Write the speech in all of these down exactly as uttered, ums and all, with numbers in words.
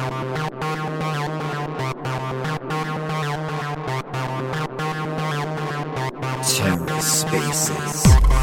TerraSpaces.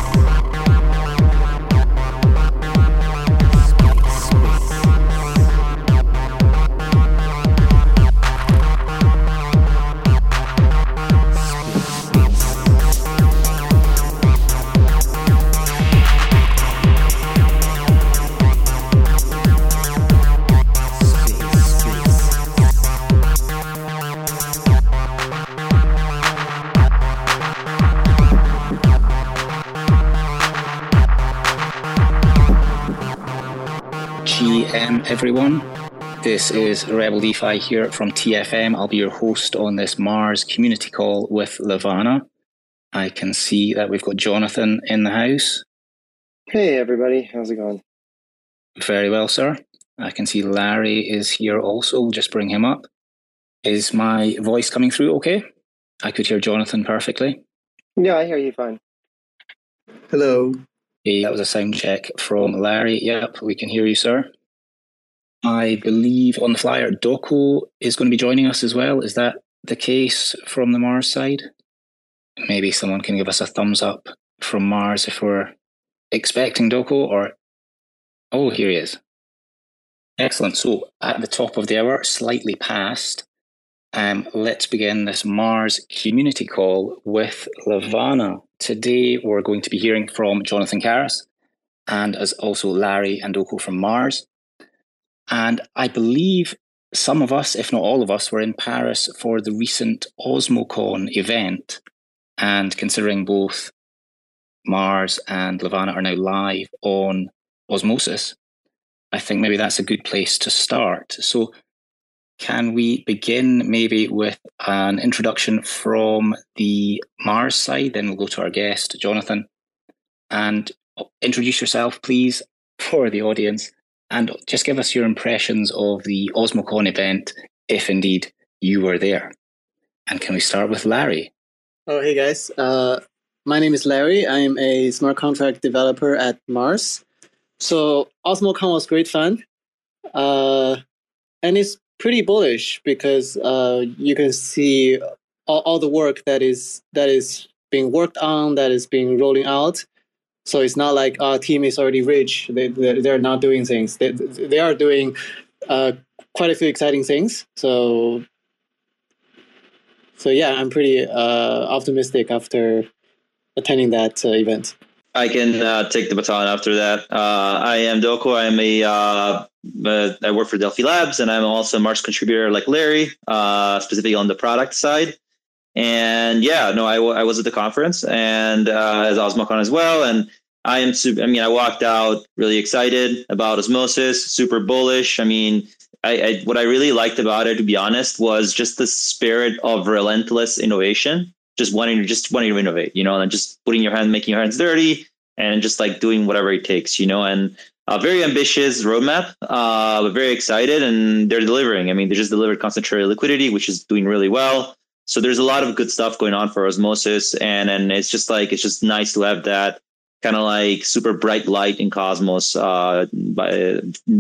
G M everyone, this is Rebel DeFi here from T F M. I'll be your host on this Mars community call with Levana. I can see that we've got Jonathan in the house. Hey everybody, how's it going? Very well, sir. I can see Larry is here also. We'll just bring him up. Is my voice coming through okay? I could hear Jonathan perfectly. Yeah, I hear you fine. Hello. Hey, that was a sound check from Larry. Yep, we can hear you, sir. I believe on the flyer, Doko is going to be joining us as well. Is that the case from the Mars side? Maybe someone can give us a thumbs up from Mars if we're expecting Doko, or... Oh, here he is. Excellent. So at the top of the hour, slightly past, um, let's begin this Mars community call with Levana. Today, we're going to be hearing from Jonathan Karas and as also Larry and Doko from Mars. And I believe some of us, if not all of us, were in Paris for the recent OsmoCon event. And considering both Mars and Levana are now live on Osmosis, I think maybe that's a good place to start. So can we begin maybe with an introduction from the Mars side? Then we'll go to our guest, Jonathan. And introduce yourself, please, for the audience. And just give us your impressions of the OsmoCon event, if indeed you were there. And can we start with Larry? Oh, hey guys. Uh, my name is Larry. I'm a smart contract developer at Mars. So OsmoCon was great fun. Uh, and it's pretty bullish because uh, you can see all, all the work that is that is being worked on, that is being rolling out. So it's not like our team is already rich. They, they're, they're not doing things. They, they are doing uh, quite a few exciting things. So, so yeah, I'm pretty uh, optimistic after attending that uh, event. I can uh, take the baton after that. Uh, I am Doko. I'm a, uh, uh, I work for Delphi Labs, and I'm also a Mars contributor like Larry, uh, specifically on the product side. And yeah, no, I, w- I was at the conference and uh, as OsmoCon as well. And I am, super, I mean, I walked out really excited about Osmosis, super bullish. I mean, I, I what I really liked about it, to be honest, was just the spirit of relentless innovation. Just wanting to just wanting to innovate, you know, and just putting your hand, making your hands dirty, and just like doing whatever it takes, you know. And a very ambitious roadmap, uh, but very excited, and they're delivering. I mean, they just delivered concentrated liquidity, which is doing really well. So there's a lot of good stuff going on for Osmosis, and and it's just like it's just nice to have that kind of like super bright light in Cosmos. Uh, by,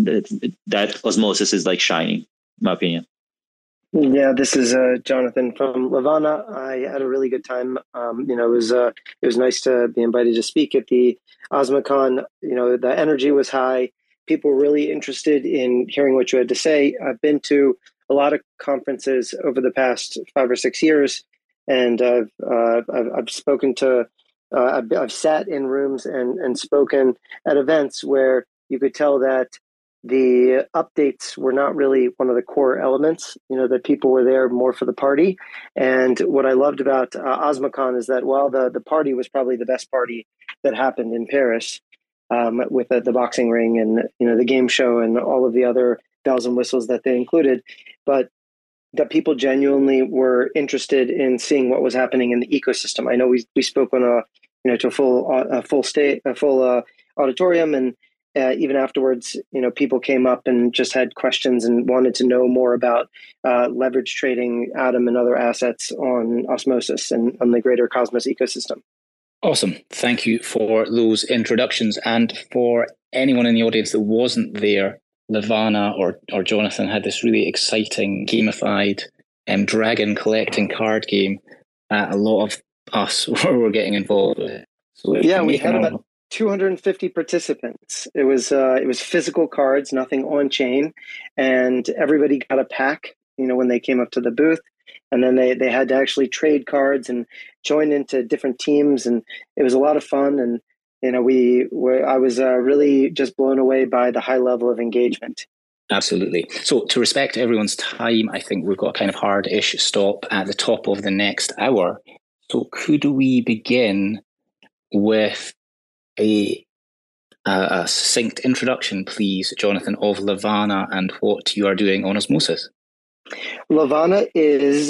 that Osmosis is like shining, in my opinion. Yeah, this is uh, Jonathan from Levana. I had a really good time. Um, you know, it was uh, it was nice to be invited to speak at the OsmoCon. You know, the energy was high. People were really interested in hearing what you had to say. I've been to a lot of conferences over the past five or six years, and I've uh, I've, I've spoken to, uh, I've, I've sat in rooms and and spoken at events where you could tell that the updates were not really one of the core elements, you know, that people were there more for the party. And what I loved about uh, OsmoCon is that while the, the party was probably the best party that happened in Paris, um, with the, the boxing ring and, you know, the game show and all of the other bells and whistles that they included, but that people genuinely were interested in seeing what was happening in the ecosystem. I know we we spoke on a, you know, to a full, a full state, a full uh, auditorium, and Uh, even afterwards, you know, people came up and just had questions and wanted to know more about uh, leverage trading Atom and other assets on Osmosis and on the greater Cosmos ecosystem. Awesome. Thank you for those introductions. And for anyone in the audience that wasn't there Levana or, or Jonathan had this really exciting gamified um, dragon collecting card game that a lot of us were getting involved with. So yeah, we had about two hundred fifty participants. It was uh, it was physical cards, nothing on chain, and everybody got a pack. You know, when they came up to the booth, and then they they had to actually trade cards and join into different teams, and it was a lot of fun. And you know, we were I was uh, really just blown away by the high level of engagement. Absolutely. So to respect everyone's time, I think we've got a kind of hard-ish stop at the top of the next hour. So could we begin with a, a, a succinct introduction, please, Jonathan, of Levana and what you are doing on Osmosis? Levana is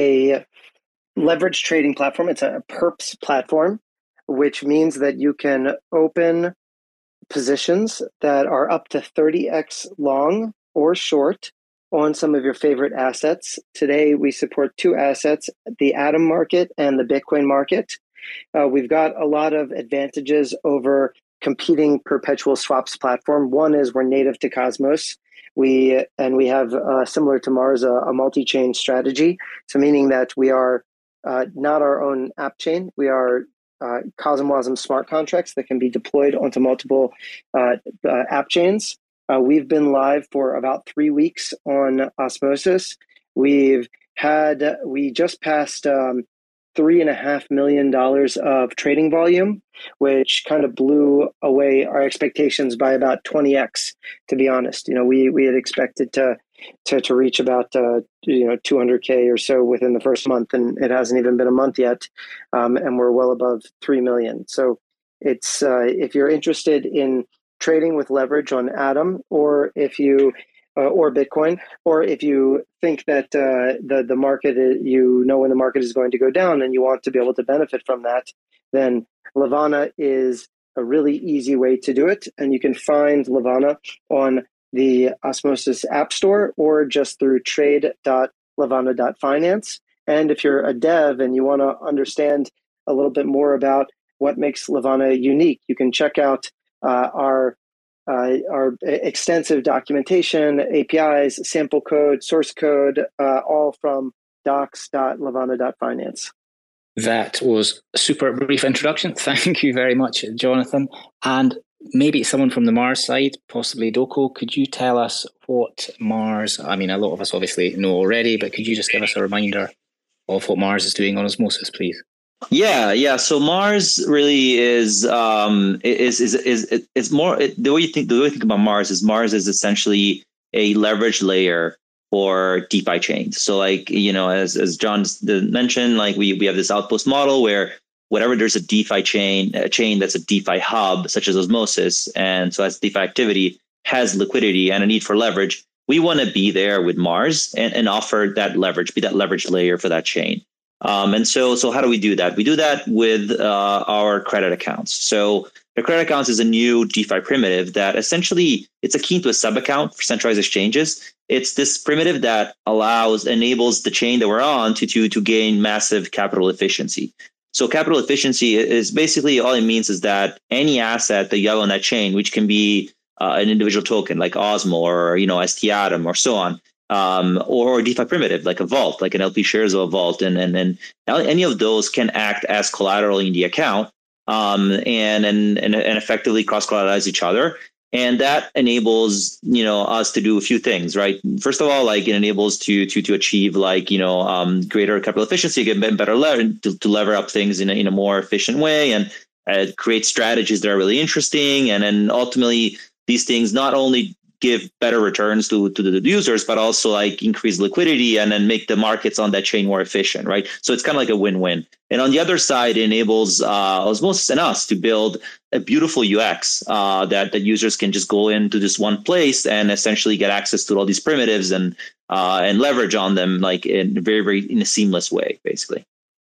a leverage trading platform. It's a perps platform, which means that you can open positions that are up to thirty x long or short on some of your favorite assets. Today, we support two assets, the Atom market and the Bitcoin market. Uh, we've got a lot of advantages over competing perpetual swaps platform. One is we're native to Cosmos. We and we have, uh, similar to Mars, a, a multi-chain strategy. So meaning that we are uh, not our own app chain. We are Uh, CosmWasm smart contracts that can be deployed onto multiple uh, uh, app chains. Uh, we've been live for about three weeks on Osmosis. We've had, we just passed um, three and a half million dollars of trading volume, which kind of blew away our expectations by about twenty x. To be honest, you know, we we had expected to to to reach about uh, you know two hundred k or so within the first month, and it hasn't even been a month yet, um, and we're well above three million. So it's uh, if you're interested in trading with leverage on Atom, or if you uh, or Bitcoin, or if you think that uh, the the market is, you know when the market is going to go down and you want to be able to benefit from that, then Levana is a really easy way to do it, and you can find Levana on the Osmosis App Store or just through trade dot levana dot finance. And if you're a dev and you want to understand a little bit more about what makes Levana unique, you can check out uh, our uh, our extensive documentation, A P Is, sample code, source code, uh, all from docs dot levana dot finance. That was a super brief introduction. Thank you very much, Jonathan. And maybe someone from the Mars side, possibly Doko, could you tell us what Mars, I mean, a lot of us obviously know already, but could you just give us a reminder of what Mars is doing on Osmosis, please? Yeah, yeah. So Mars really is um, is is is is it's more it, the way you think the way you think about Mars is Mars is essentially a leverage layer for DeFi chains. So like you know, as as John mentioned, like we we have this outpost model where whenever there's a DeFi chain, a chain that's a DeFi hub, such as Osmosis, and so as DeFi activity has liquidity and a need for leverage, we want to be there with Mars and, and offer that leverage, be that leverage layer for that chain. Um, and so, so how do we do that? We do that with uh, our credit accounts. So the credit accounts is a new DeFi primitive that essentially it's akin to a sub account for centralized exchanges. It's this primitive that allows, enables the chain that we're on to, to, to gain massive capital efficiency. So capital efficiency is basically all it means is that any asset that you have on that chain, which can be uh, an individual token like Osmo or, you know, S T Atom or so on, um, or a DeFi primitive like a vault, like an L P shares of a vault, and and and any of those can act as collateral in the account, um, and and and and effectively cross collateralize each other. And that enables, you know, us to do a few things, right? First of all, like it enables to to to achieve like, you know, um, greater capital efficiency, get better lever to, to lever up things in a, in a more efficient way, and uh, create strategies that are really interesting. And then ultimately, these things not only give better returns to, to the users, but also like increase liquidity and then make the markets on that chain more efficient, right? So it's kind of like a win-win. And on the other side, it enables uh, Osmosis and us to build a beautiful U X uh, that, that users can just go into this one place and essentially get access to all these primitives and uh, and leverage on them like in a very, very in a seamless way, basically.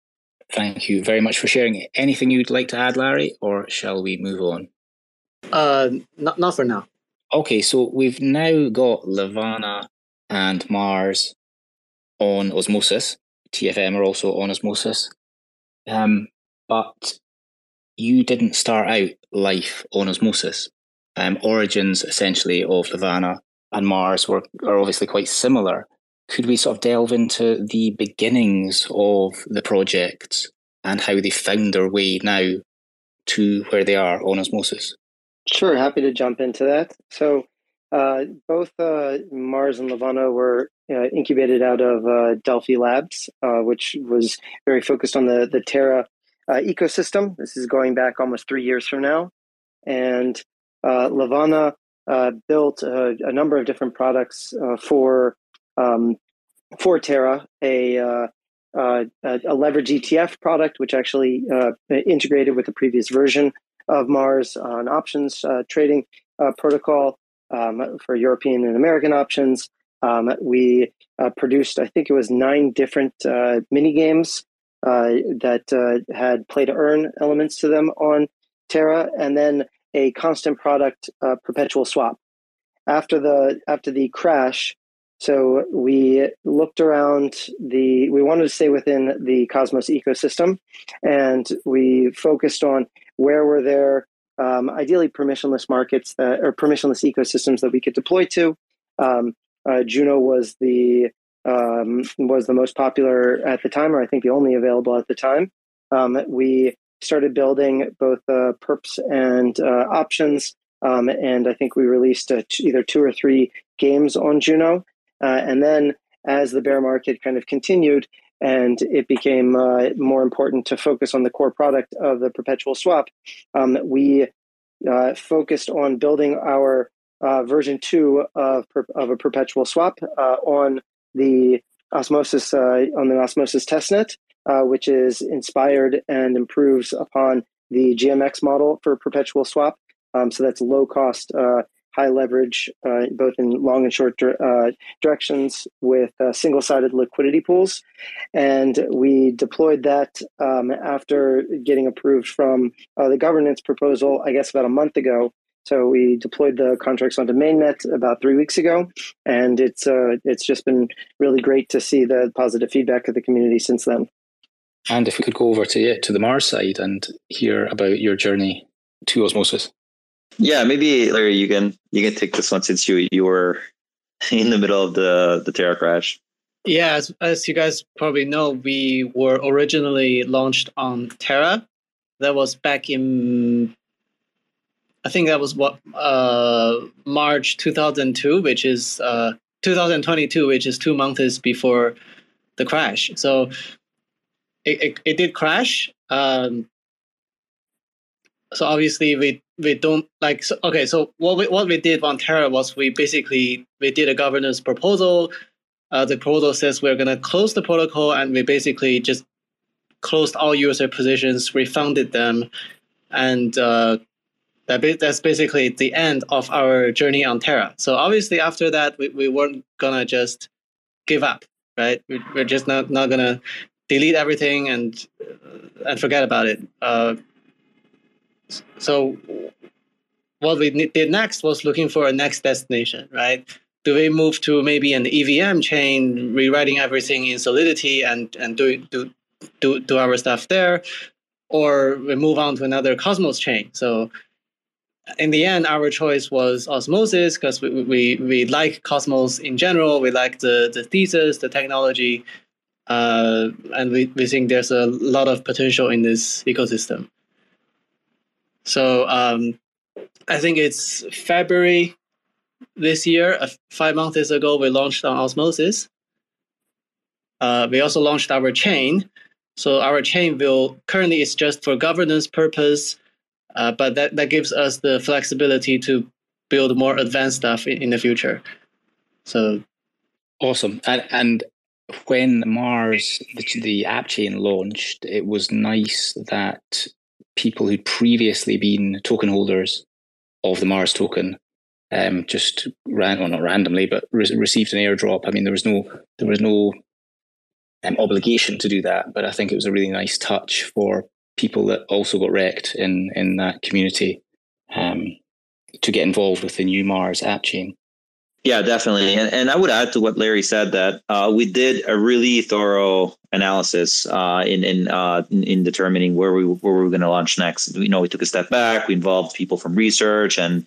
Thank you very much for sharing. Anything you'd like to add, Larry, or shall we move on? Uh, not, not for now. Okay, so we've now got Levana and Mars on Osmosis. T F M are also on Osmosis. Um, but you didn't start out life on Osmosis. Um, origins, essentially, of Levana and Mars were are obviously quite similar. Could we sort of delve into the beginnings of the project and how they found their way now to where they are on Osmosis? Sure, happy to jump into that. So uh, both uh, Mars and Levana were uh, incubated out of uh, Delphi Labs, uh, which was very focused on the, the Terra uh, ecosystem. This is going back almost three years from now. And uh, Levana uh, built a, a number of different products uh, for um, for Terra, a, uh, uh, a leverage E T F product, which actually uh, integrated with the previous version of Mars on options uh, trading uh, protocol um, for European and American options. Um, we uh, produced, I think it was nine different uh, mini games uh, that uh, had play to earn elements to them on Terra, and then a constant product uh, perpetual swap. After the after the crash, so we looked around the, we wanted to stay within the Cosmos ecosystem, and we focused on where were there um, ideally permissionless markets that, or permissionless ecosystems that we could deploy to. Um, uh, Juno was the um, was the most popular at the time, or I think the only available at the time. Um, we started building both uh, perps and uh, options, um, and I think we released uh, t- either two or three games on Juno. Uh, and then as the bear market kind of continued and it became uh, more important to focus on the core product of the perpetual swap, um, we uh, focused on building our uh, version two of, of a perpetual swap uh, on the Osmosis uh, on the Osmosis testnet, uh, which is inspired and improves upon the G M X model for perpetual swap. Um, so that's low cost, uh, high leverage, uh, both in long and short uh, directions with uh, single-sided liquidity pools. And we deployed that um, after getting approved from uh, the governance proposal, I guess about a month ago. So we deployed the contracts onto mainnet about three weeks ago. And it's uh, it's just been really great to see the positive feedback of the community since then. And if we could go over to, yeah, to the Mars side and hear about your journey to Osmosis. Yeah, maybe Larry, you can you can take this one since you you were in the middle of the the Terra crash. Yeah, as, as you guys probably know, we were originally launched on Terra. That was back in, I think that was what uh, March two thousand two, which is uh, two thousand twenty-two, which is two months before the crash. So it it, it did crash. Um, so obviously we. We don't like so, okay. So what we what we did on Terra was we basically we did a governance proposal. Uh, the proposal says we're gonna close the protocol, and we basically just closed all user positions, refunded them, and uh, that that's basically the end of our journey on Terra. So obviously after that, we, we weren't gonna just give up, right? We, we're just not not gonna delete everything and uh, and forget about it. Uh, so. What we did next was looking for a next destination, right? Do we move to maybe an E V M chain, rewriting everything in Solidity and, and do, do, do, do our stuff there? Or we move on to another Cosmos chain. So in the end, our choice was Osmosis because we, we, we like Cosmos in general. We like the, the thesis, the technology, uh, and we, we think there's a lot of potential in this ecosystem. So, um, I think it's February this year, uh, five months ago, we launched on Osmosis. Uh, we also launched our chain. So our chain will currently is just for governance purpose, uh, but that, that gives us the flexibility to build more advanced stuff in, in the future. So awesome. And, and when Mars, the, the app chain launched, it was nice that people who'd previously been token holders of the Mars token, um, just ran, well, not randomly, but re- received an airdrop. I mean, there was no, there was no um, obligation to do that, but I think it was a really nice touch for people that also got wrecked in in that community um, to get involved with the new Mars app chain. Yeah, definitely. And, and I would add to what Larry said that uh, we did a really thorough analysis uh, in in, uh, in in determining where we where we were going to launch next. You know, we took a step back. We involved people from research and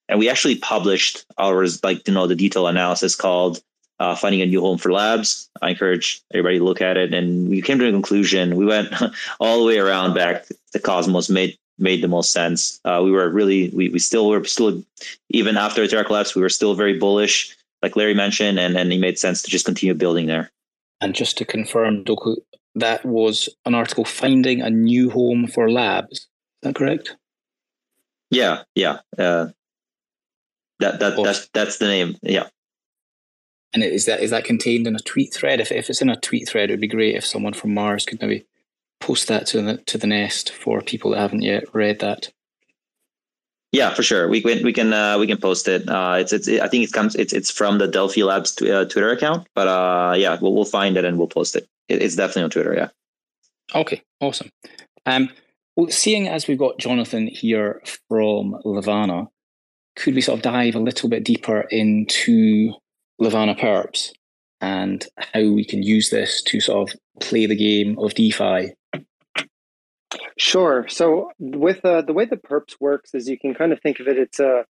and we actually published ours, like, you know, the detailed analysis called uh, Finding a New Home for Labs. I encourage everybody to look at it. And we came to a conclusion. We went all the way around back to Cosmos, made made the most sense. Uh, we were really, we, we still were still, even after Ethereum collapse, we were still very bullish, like Larry mentioned, and, and it made sense to just continue building there. And just to confirm, Doku, that was an article, Finding a New Home for Labs. Is that correct? Yeah, yeah. Uh, that that awesome. that's that's the name. Yeah. And is that is that contained in a tweet thread? If if it's in a tweet thread, it would be great if someone from Mars could maybe post that to the to the nest for people that haven't yet read that. Yeah, for sure. We can we can uh, we can post it. Uh, it's it's it, I think it comes it's it's from the Delphi Labs tw- uh, Twitter account. But uh, yeah, we'll we'll find it and we'll post it. it. It's definitely on Twitter. Yeah. Okay. Awesome. Um. Well, seeing as we've got Jonathan here from Levana, could we sort of dive a little bit deeper into Levana Perps and how we can use this to sort of play the game of DeFi? Sure. So with uh, the way the Perps works is you can kind of think of it. It's a, uh,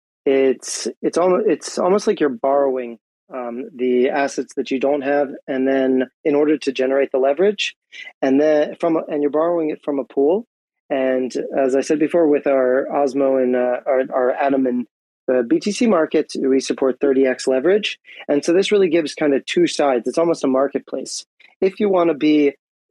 it's it's almost it's almost like you're borrowing um, the assets that you don't have, and then in order to generate the leverage, and then from and you're borrowing it from a pool. And as I said before, with our Osmo and uh, our, our Atom and the B T C market, we support thirty x leverage. And so this really gives kind of two sides. It's almost a marketplace. If you want to be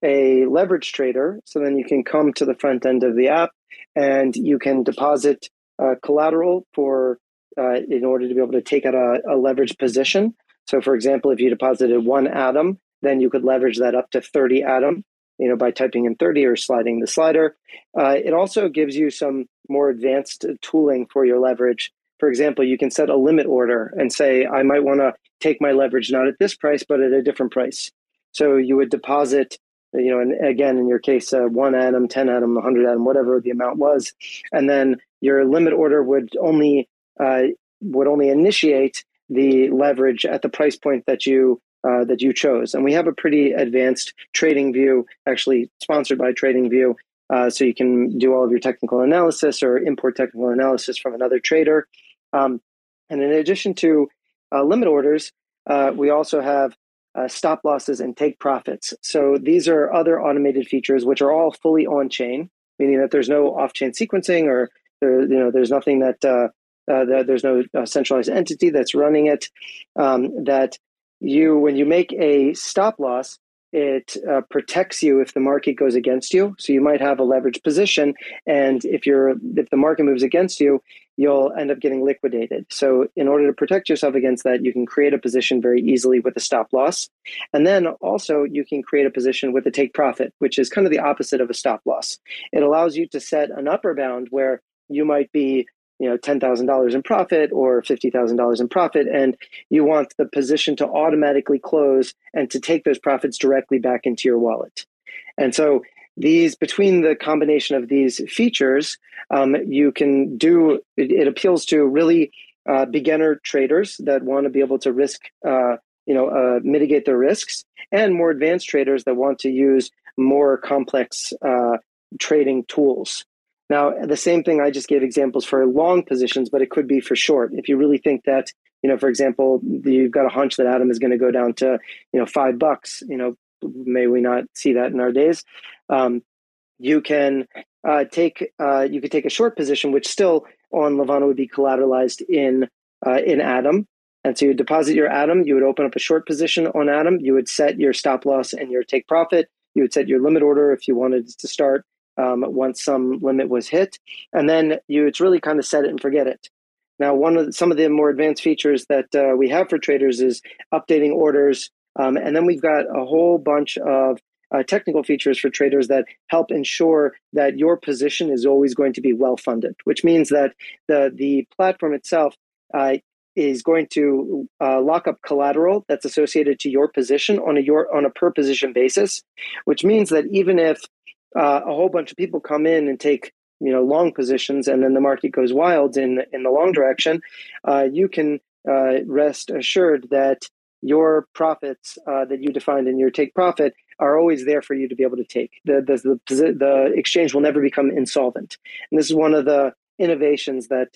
a leverage trader, so then you can come to the front end of the app and you can deposit uh, collateral for uh, in order to be able to take out a, a leverage position. So for example, if you deposited one Atom, then you could leverage that up to thirty Atom, you know, by typing in thirty or sliding the slider. Uh, it also gives you some more advanced tooling for your leverage. For example, you can set a limit order and say, I might want to take my leverage not at this price, but at a different price. So you would deposit, you know, and again, in your case, uh, one Atom, ten Atom, one hundred Atom, whatever the amount was. And then your limit order would only uh, would only initiate the leverage at the price point that you Uh, that you chose. And we have a pretty advanced TradingView, actually sponsored by TradingView. Uh, so you can do all of your technical analysis or import technical analysis from another trader. Um, and in addition to uh, limit orders, uh, we also have uh, stop losses and take profits. So these are other automated features which are all fully on chain, meaning that there's no off-chain sequencing, or there, you know, there's nothing that uh, uh, that there's no uh, centralized entity that's running it. Um, that You, when you make a stop loss, it uh, protects you if the market goes against you. So you might have a leveraged position, and if you're if the market moves against you, you'll end up getting liquidated. So in order to protect yourself against that, you can create a position very easily with a stop loss, and then also you can create a position with a take profit, which is kind of the opposite of a stop loss. It allows you to set an upper bound where you might be, you know, ten thousand dollars in profit or fifty thousand dollars in profit, and you want the position to automatically close and to take those profits directly back into your wallet. And so these, between the combination of these features, um, you can do, it, it appeals to really uh, beginner traders that want to be able to risk, uh, you know, uh, mitigate their risks, and more advanced traders that want to use more complex uh, trading tools. Now, the same thing, I just gave examples for long positions, but it could be for short. If you really think that, you know, for example, you've got a hunch that Atom is going to go down to, you know, five bucks, you know, may we not see that in our days. Um, you can uh, take, uh, you could take a short position, which still on Levana would be collateralized in, uh, in Atom. And so you deposit your Atom, you would open up a short position on Atom, you would set your stop loss and your take profit, you would set your limit order if you wanted to start Um, once some limit was hit, and then you it's really kind of set it and forget it. Now, one of the, some of the more advanced features that uh, we have for traders is updating orders, um, and then we've got a whole bunch of uh, technical features for traders that help ensure that your position is always going to be well funded, which means that the the platform itself uh, is going to uh, lock up collateral that's associated to your position on a your on a per position basis, which means that even if Uh, a whole bunch of people come in and take, you know, long positions, and then the market goes wild in in the long direction, uh, you can uh, rest assured that your profits uh, that you defined in your take profit are always there for you to be able to take. The, the the the exchange will never become insolvent, and this is one of the innovations that uh,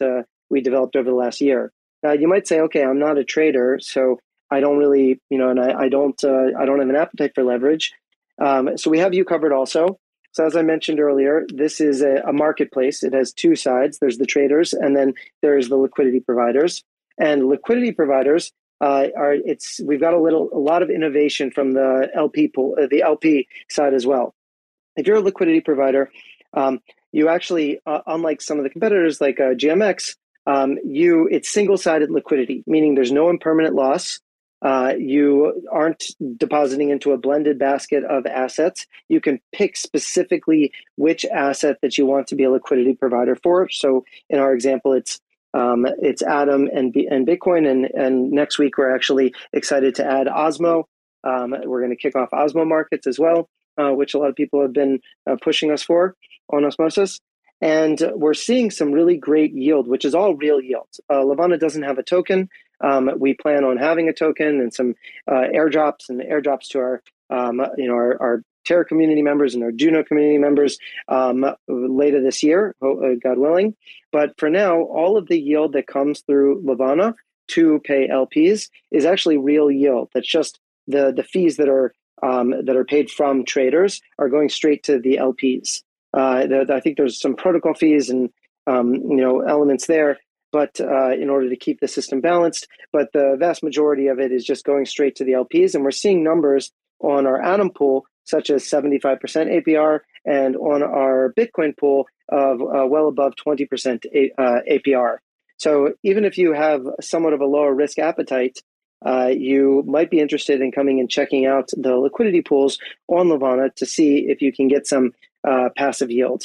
we developed over the last year. Now, you might say, okay, I'm not a trader, so I don't really, you know, and I, I don't, uh, I don't have an appetite for leverage. Um, so we have you covered also. So as I mentioned earlier, this is a, a marketplace. It has two sides. There's the traders, and then there's the liquidity providers. And liquidity providers uh, are it's we've got a little a lot of innovation from the L P pool, uh, the L P side as well. If you're a liquidity provider, um, you actually, uh, unlike some of the competitors like uh, G M X, um, you it's single-sided liquidity, meaning there's no impermanent loss. Uh, you aren't depositing into a blended basket of assets. You can pick specifically which asset that you want to be a liquidity provider for. So in our example, it's um, it's Atom and B- and Bitcoin, and and next week we're actually excited to add Osmo. Um, we're going to kick off Osmo markets as well, uh, which a lot of people have been uh, pushing us for on Osmosis. And we're seeing some really great yield, which is all real yield. Uh, Levana doesn't have a token. Um, we plan on having a token and some uh, airdrops and airdrops to our, um, you know, our, our Terra community members and our Juno community members um, later this year, God willing. But for now, all of the yield that comes through Levana to pay L Ps is actually real yield. That's just the the fees that are um, that are paid from traders are going straight to the L Ps. Uh, the, the, I think there's some protocol fees and um, you know elements there, but uh, in order to keep the system balanced. But the vast majority of it is just going straight to the L Ps, and we're seeing numbers on our Atom pool such as seventy-five percent A P R, and on our Bitcoin pool of uh, well above twenty percent A, uh, A P R. So even if you have somewhat of a lower risk appetite, uh, you might be interested in coming and checking out the liquidity pools on Levana to see if you can get some uh, passive yield.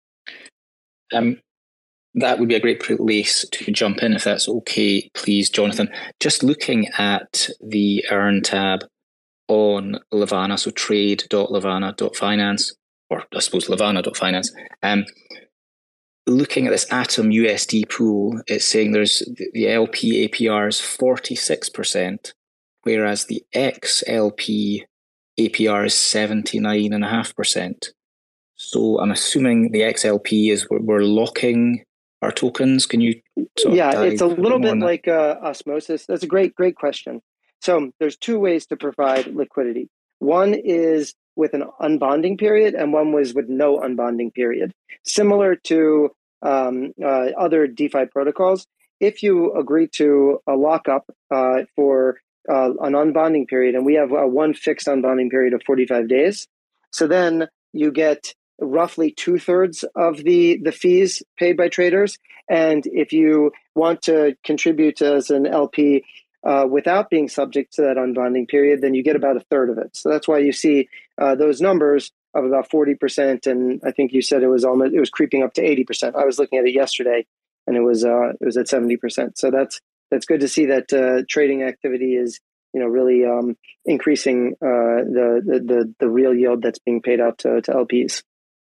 Um, that would be a great place to jump in, if that's okay, please, Jonathan. Just looking at the Earn tab on Levana, so trade dot levana dot finance, or I suppose levana dot finance. Um, looking at this Atom U S D pool, it's saying there's the L P A P R is forty-six percent, whereas the X L P A P R is seventy-nine point five percent. So I'm assuming the X L P is we're, we're locking our tokens. Can you sort of Yeah, it's a little a bit like uh, Osmosis. That's a great, great question. So there's two ways to provide liquidity. One is with an unbonding period, and one was with no unbonding period. Similar to um, uh, other DeFi protocols, if you agree to a lockup uh, for uh, an unbonding period, and we have uh, one fixed unbonding period of forty-five days, so then you get roughly two-thirds of the, the fees paid by traders. And if you want to contribute as an L P uh, without being subject to that unbonding period, then you get about a third of it. So that's why you see uh, those numbers of about forty percent. And I think you said it was almost, it was creeping up to eighty percent. I was looking at it yesterday and it was, uh, it was at seventy percent. So that's, that's good to see that uh, trading activity is, you know, really um, increasing uh, the, the, the, the real yield that's being paid out to, to L Ps.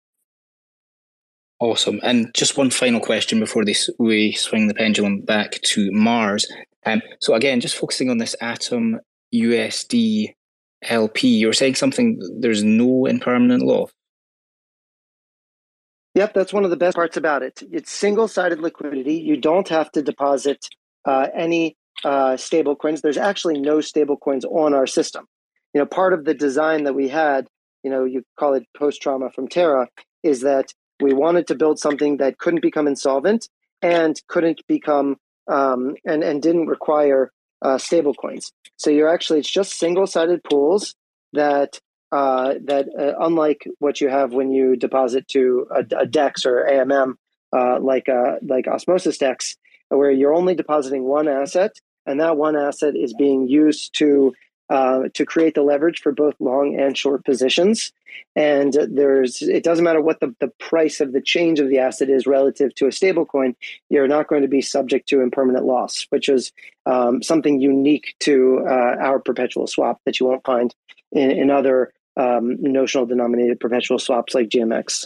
Awesome. And just one final question before this, we swing the pendulum back to Mars. Um, so again, just focusing on this Atom U S D L P, you were saying something, there's no impermanent loss. Yep, that's one of the best parts about it. It's single-sided liquidity. You don't have to deposit uh, any uh, stable coins. There's actually no stable coins on our system. You know, part of the design that we had, you know, you call it post-trauma from Terra, is that we wanted to build something that couldn't become insolvent and couldn't become um, and and didn't require uh, stable coins. So you're actually it's just single-sided pools that uh, that uh, unlike what you have when you deposit to a, a DEX or A M M uh, like uh, like Osmosis DEX, where you're only depositing one asset, and that one asset is being used to uh, to create the leverage for both long and short positions. And there's, it doesn't matter what the, the price of the change of the asset is relative to a stable coin, you're not going to be subject to impermanent loss, which is um, something unique to uh, our perpetual swap that you won't find in, in other um, notional denominated perpetual swaps like G M X.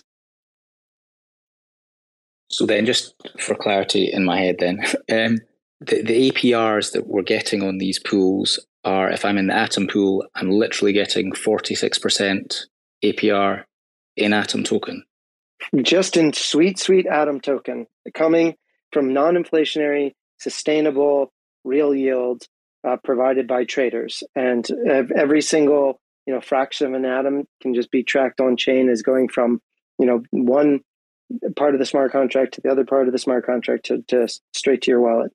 So then just for clarity in my head then, um, the, the A P Rs that we're getting on these pools are, if I'm in the Atom pool, I'm literally getting forty-six percent A P R in Atom token. Just in sweet, sweet Atom token, coming from non-inflationary, sustainable, real yield uh, provided by traders. And every single, you know, fraction of an atom can just be tracked on chain as going from, you know, one part of the smart contract to the other part of the smart contract to, to straight to your wallet.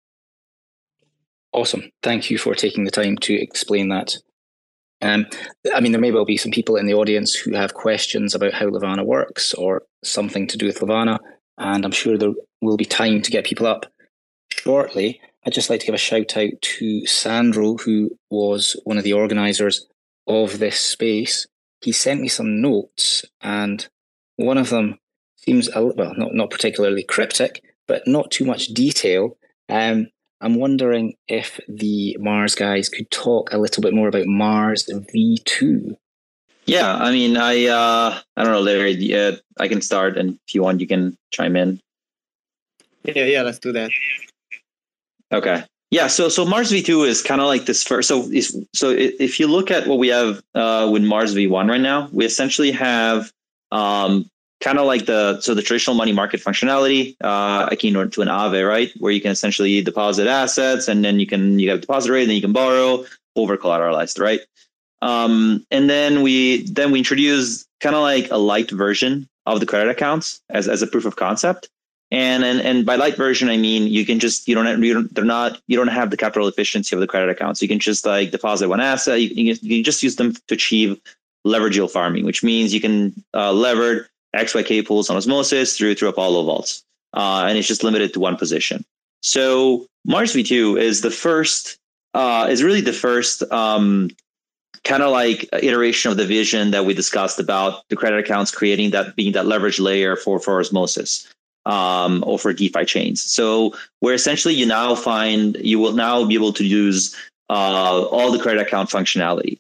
Awesome. Thank you for taking the time to explain that. Um, I mean, there may well be some people in the audience who have questions about how Levana works or something to do with Levana, and I'm sure there will be time to get people up shortly. I'd just like to give a shout out to Sandro, who was one of the organisers of this space. He sent me some notes, and one of them seems, a, well, not, not particularly cryptic, but not too much detail. Um, I'm wondering if the Mars guys could talk a little bit more about Mars V two. Yeah, I mean, I uh, I don't know, Larry. Yeah, I can start, and if you want, you can chime in. Yeah, yeah, let's do that. Okay. Yeah, so so Mars V two is kind of like this first. So is, so if you look at what we have uh, with Mars V one right now, we essentially have um, kind of like the so the traditional money market functionality uh, akin to an Aave, right, where you can essentially deposit assets, and then you can you have a deposit rate, and then you can borrow over collateralized, right? Um, and then we then we introduce kind of like a light version of the credit accounts as as a proof of concept. And and and by light version, I mean you can just you don't have, you don't they're not you don't have the capital efficiency of the credit accounts. You can just like deposit one asset. You, you, can, you can just use them to achieve leverage yield farming, which means you can uh, lever X Y K pools on osmosis through through Apollo vaults, uh, and it's just limited to one position. So Mars V two is the first uh, is really the first um, kind of like iteration of the vision that we discussed about the credit accounts creating that being that leverage layer for for osmosis. Um, or for DeFi chains. So where essentially you now find, you will now be able to use uh, all the credit account functionality.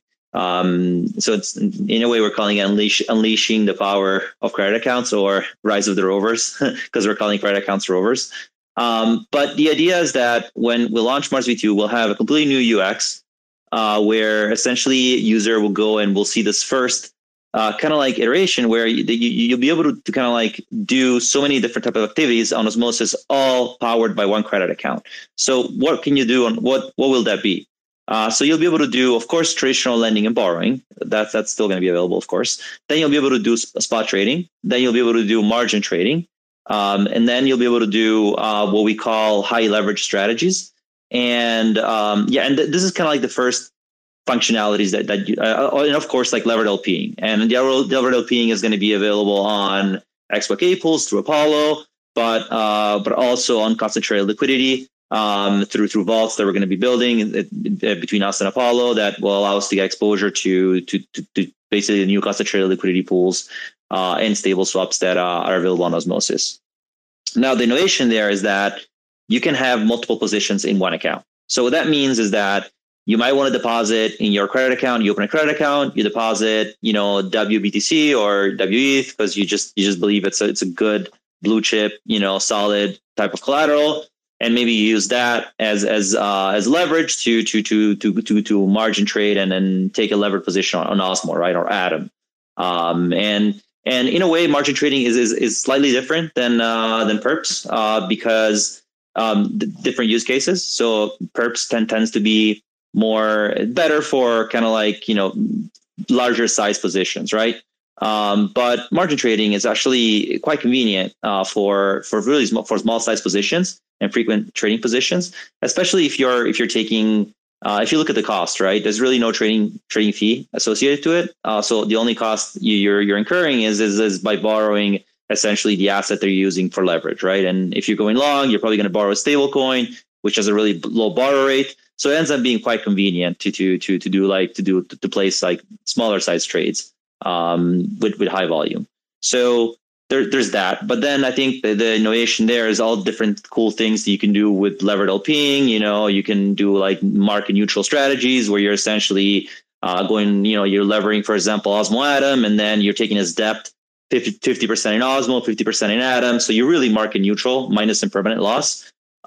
Um, so it's in a way we're calling it unleash, unleashing the power of credit accounts, or rise of the rovers, because we're calling credit accounts rovers. Um, but the idea is that when we launch Mars V two, we'll have a completely new U X uh, where essentially user will go and we'll see this first Uh, kind of like iteration where you, you, you'll be able to, to kind of like do so many different type of activities on osmosis, all powered by one credit account. So what can you do, and what what will that be? Uh, so you'll be able to do, of course, traditional lending and borrowing. That's that's still going to be available, of course. Then you'll be able to do spot trading. Then you'll be able to do margin trading, um, and then you'll be able to do uh, what we call high leverage strategies. And um, yeah, and th- this is kind of like the first functionalities that that you, uh, and of course like levered LPing, and the levered LPing is going to be available on X Y K pools through Apollo, but uh, but also on concentrated liquidity um, through through vaults that we're going to be building it, it, between us and Apollo that will allow us to get exposure to to to, to basically the new concentrated liquidity pools uh, and stable swaps that uh, are available on Osmosis. Now the innovation there is that you can have multiple positions in one account. So what that means is that you might want to deposit in your credit account. You open a credit account, you deposit, you know, W B T C or W E T H because you just you just believe it's a it's a good blue chip, you know, solid type of collateral, and maybe you use that as as uh, as leverage to to to to to to margin trade and then take a levered position on, on Osmo, right, or Atom, um, and and in a way, margin trading is is, is slightly different than uh, than perps uh, because um, the different use cases. So perps tend tends to be more better for kind of like, you know, larger size positions, right? Um, but margin trading is actually quite convenient uh, for for really small, for small size positions and frequent trading positions, especially if you're if you're taking uh, if you look at the cost, right? There's really no trading trading fee associated to it. Uh, so the only cost you, you're you're incurring is, is is by borrowing essentially the asset they're using for leverage, right? And if you're going long, you're probably going to borrow a stable coin, which has a really low borrow rate. So it ends up being quite convenient to to to to do like to do to place like smaller size trades um, with with high volume. So there, there's that. But then I think the, the innovation there is all different cool things that you can do with levered LPing. You know, you can do like market neutral strategies where you're essentially uh, going, you know, you're levering, for example, Osmo Atom, and then you're taking as depth fifty percent in Osmo, fifty percent in Atom. So you're really market neutral minus impermanent loss.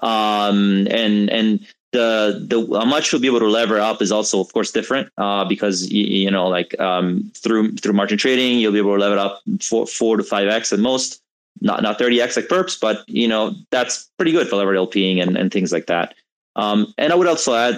Um, and and The, the how much you'll be able to lever up is also, of course, different uh, because, you, you know, like um, through through margin trading, you'll be able to lever up four, four to five X at most. not not thirty x like perps, but you know that's pretty good for levered LPing and, and things like that. Um, and I would also add,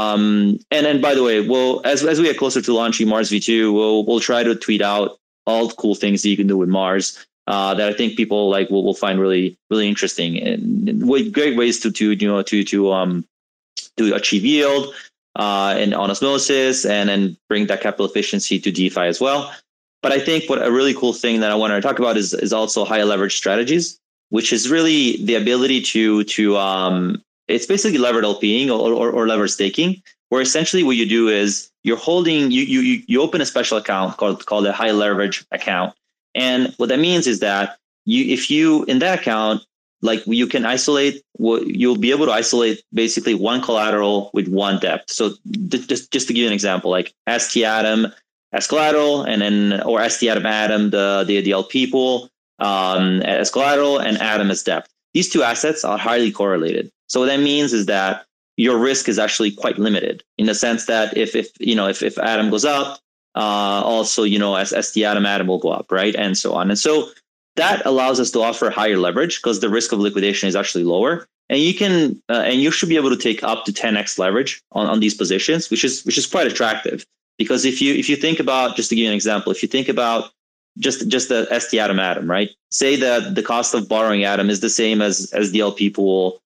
um, and and by the way, we'll as as we get closer to launching Mars V two, we'll we'll try to tweet out all the cool things that you can do with Mars uh, that I think people like will will find really really interesting and great ways to to you know to to um to achieve yield uh, and on osmosis and then bring that capital efficiency to DeFi as well. But I think what a really cool thing that I want to talk about is is also high leverage strategies, which is really the ability to to um, it's basically levered LPing or, or, or levered staking, where essentially what you do is you're holding you you you open a special account called called a high leverage account, and what that means is that you if you in that account like you can isolate you'll be able to isolate basically one collateral with one depth. So just just to give you an example, like S T Atom as collateral, and then or S T Atom Atom the the, the L P pool um, as collateral, and Atom as depth. These two assets are highly correlated. So what that means is that your risk is actually quite limited in the sense that if if you know if if Atom goes up, uh, also you know as S T Atom Atom will go up, right, and so on. And so that allows us to offer higher leverage because the risk of liquidation is actually lower, and you can uh, and you should be able to take up to ten x leverage on, on these positions, which is which is quite attractive. Because if you if you think about, just to give you an example, if you think about just just the S T Atom Atom, right? Say that the cost of borrowing Atom is the same as as the L P pool,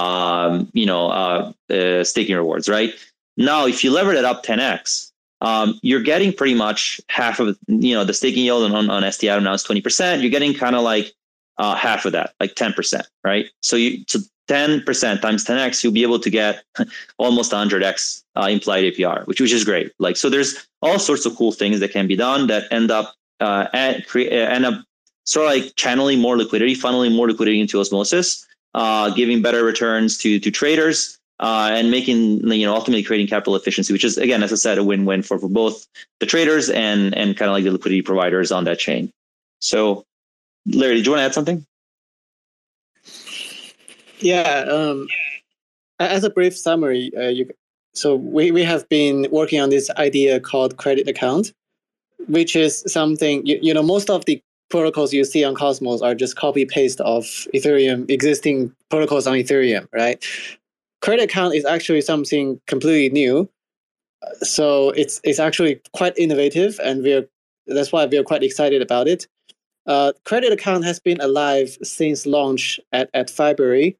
um, you know, uh, uh, staking rewards, right? Now, if you lever it up ten x, um, you're getting pretty much half of, you know, the staking yield on on S T Atom now is twenty percent. You're getting kind of like uh, half of that, like ten percent, right? So you so ten percent times ten x, you'll be able to get almost one hundred x uh, implied A P R, which which is great. Like, so there's all sorts of cool things that can be done that end up uh, at, create, end up sort of like channeling more liquidity, funneling more liquidity into osmosis, uh, giving better returns to to traders, uh, and making, you know, ultimately creating capital efficiency, which is, again, as I said, a win-win for, for both the traders and and kind of like the liquidity providers on that chain. So, Larry, did you want to add something? Yeah, um, as a brief summary, uh, you, so we, we have been working on this idea called credit account, which is something, you, you know, most of the protocols you see on Cosmos are just copy paste of Ethereum, existing protocols on Ethereum, right? Credit account is actually something completely new. So it's it's actually quite innovative, and we're that's why we're quite excited about it. Uh, credit account has been alive since launch at, at February.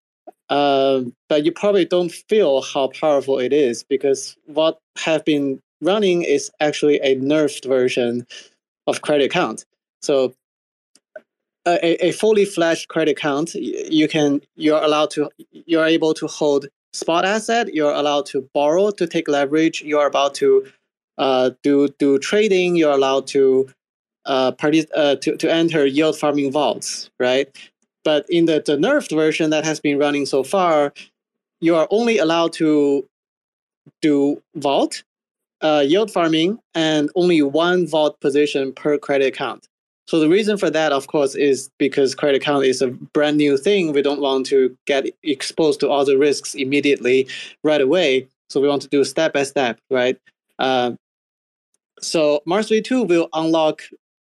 Um, but you probably don't feel how powerful it is because what have been running is actually a nerfed version of credit account. So a, a fully fledged credit account, you can you're allowed to you're able to hold spot asset. You're allowed to borrow to take leverage. You're about to uh, do do trading. You're allowed to uh, partic- uh to to enter yield farming vaults, right? But in the, the nerfed version that has been running so far, you are only allowed to do vault, uh, yield farming, and only one vault position per credit account. So the reason for that, of course, is because credit account is a brand new thing. We don't want to get exposed to all the risks immediately right away. So we want to do step by step, right? Uh, so Mars V two will unlock,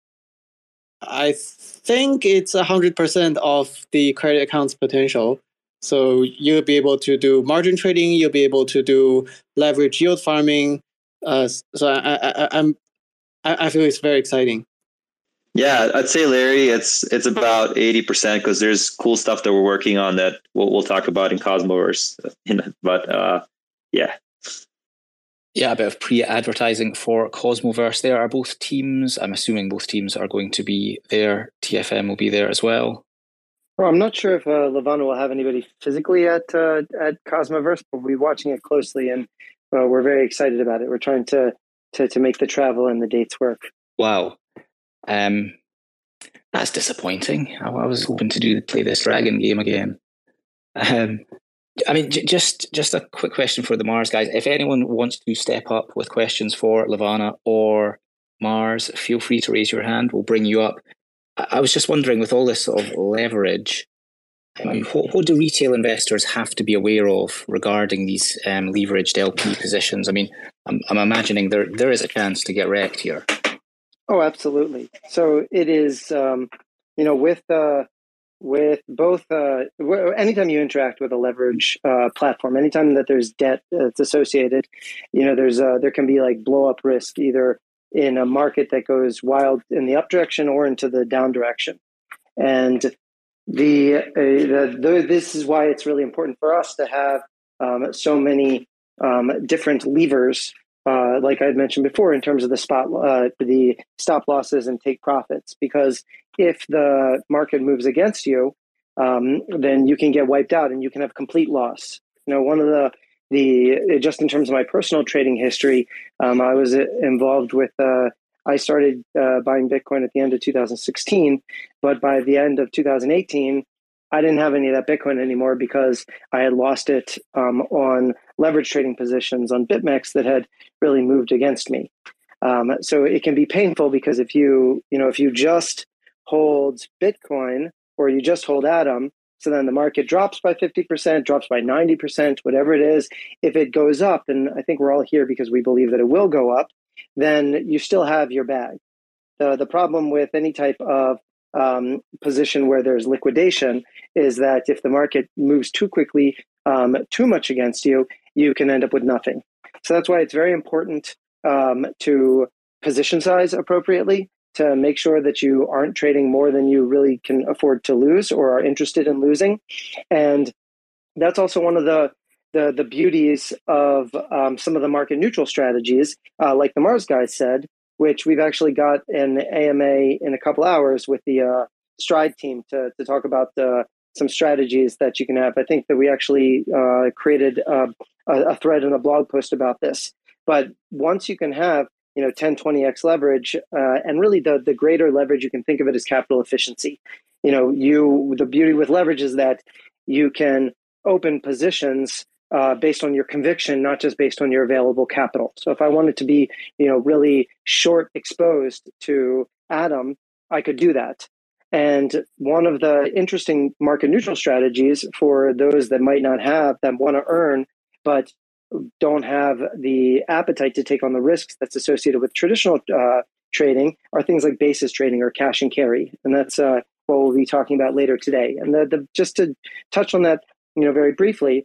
I think it's one hundred percent of the credit account's potential. So you'll be able to do margin trading. You'll be able to do leverage yield farming. Uh, so I, I, I'm, I, I feel it's very exciting. Yeah, I'd say, Larry, it's it's about eighty percent because there's cool stuff that we're working on that we'll, we'll talk about in Cosmoverse. But uh, yeah. Yeah, a bit of pre-advertising for Cosmoverse there. Are both teams, I'm assuming both teams are going to be there. T F M will be there as well. Well, I'm not sure if uh, Levana will have anybody physically at uh, at Cosmoverse, but we'll be watching it closely, and uh, we're very excited about it. We're trying to, to to make the travel and the dates work. Wow. Um, that's disappointing. I, I was hoping to do play this dragon game again. Um, I mean, j- just just a quick question for the Mars guys. If anyone wants to step up with questions for Levana or Mars, feel free to raise your hand. We'll bring you up. I, I was just wondering, with all this sort of leverage, I mean, what, what do retail investors have to be aware of regarding these um, leveraged L P positions? I mean, I'm, I'm imagining there there is a chance to get wrecked here. Oh, absolutely. So it is. Um, you know, with uh, with both, uh, anytime you interact with a leverage uh, platform, anytime that there's debt that's associated, you know, there's uh, there can be like blow up risk either in a market that goes wild in the up direction or into the down direction. And the, uh, the, the this is why it's really important for us to have um, so many um, different levers, uh, like I had mentioned before, in terms of the spot, uh, the stop losses and take profits. Because if the market moves against you, um, then you can get wiped out and you can have complete loss. You know, one of the the just in terms of my personal trading history, um, I was involved with. Uh, I started uh, buying Bitcoin at the end of two thousand sixteen, but by the end of two thousand eighteen, I didn't have any of that Bitcoin anymore because I had lost it um, on leverage trading positions on BitMEX that had really moved against me. Um, so it can be painful because if you, you know, if you just hold Bitcoin or you just hold Atom, so then the market drops by fifty percent, drops by ninety percent, whatever it is. If it goes up, and I think we're all here because we believe that it will go up, then you still have your bag. The, the problem with any type of um, position where there's liquidation is that if the market moves too quickly, um, too much against you, you can end up with nothing. So that's why it's very important um, to position size appropriately, to make sure that you aren't trading more than you really can afford to lose or are interested in losing. And that's also one of the the, the beauties of um, some of the market neutral strategies, uh, like the Mars guys said, which we've actually got an A M A in a couple hours with the uh, Stride team to, to talk about uh, some strategies that you can have. I think that we actually uh, created uh, a, a thread and a blog post about this. But once you can have, you know, ten, twenty x leverage, uh, and really the, the greater leverage, you can think of it as capital efficiency. You know, you the beauty with leverage is that you can open positions Uh, based on your conviction, not just based on your available capital. So if I wanted to be, you know, really short exposed to Atom, I could do that. And one of the interesting market neutral strategies for those that might not have, that want to earn, but don't have the appetite to take on the risks that's associated with traditional uh, trading, are things like basis trading or cash and carry. And that's uh, what we'll be talking about later today. And the, the, just to touch on that, you know, very briefly,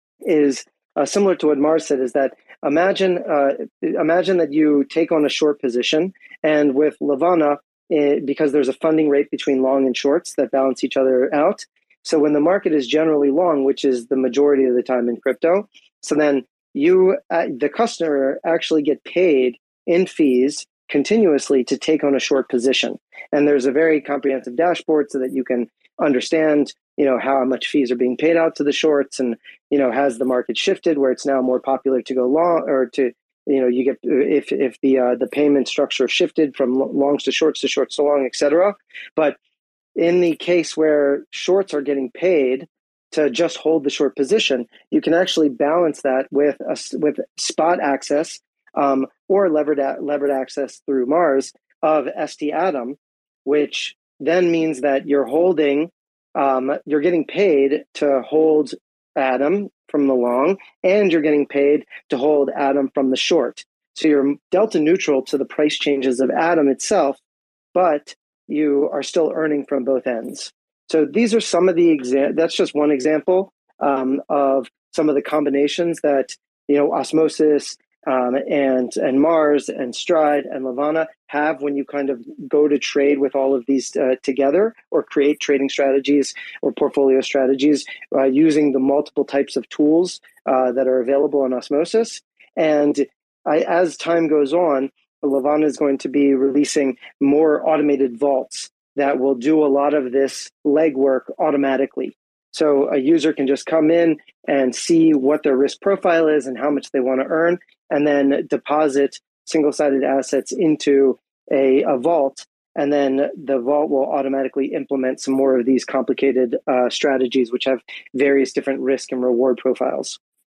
is uh, similar to what Mars said, is that imagine uh, imagine that you take on a short position, and with Levana, eh, because there's a funding rate between long and shorts that balance each other out. So when the market is generally long, which is the majority of the time in crypto, so then you, uh, the customer, actually get paid in fees continuously to take on a short position. And there's a very comprehensive dashboard so that you can understand, you know, how much fees are being paid out to the shorts, and, you know, has the market shifted where it's now more popular to go long, or to, you know, you get, if if the uh, the payment structure shifted from longs to shorts to shorts to long, et cetera. But in the case where shorts are getting paid to just hold the short position, you can actually balance that with a, with spot access um, or levered a, levered access through Mars of S T Atom, which then means that you're holding. Um, you're getting paid to hold Atom from the long, and you're getting paid to hold Atom from the short. So you're delta neutral to the price changes of Atom itself, but you are still earning from both ends. So these are some of the exa- that's just one example um, of some of the combinations that, you know, Osmosis um, and and Mars and Stride and Levana have when you kind of go to trade with all of these uh, together, or create trading strategies or portfolio strategies uh, using the multiple types of tools uh, that are available in Osmosis. And I, as time goes on, Levana is going to be releasing more automated vaults that will do a lot of this legwork automatically. So a user can just come in and see what their risk profile is and how much they want to earn, and then deposit single-sided assets into a, a vault, and then the vault will automatically implement some more of these complicated uh, strategies, which have various different risk and reward profiles.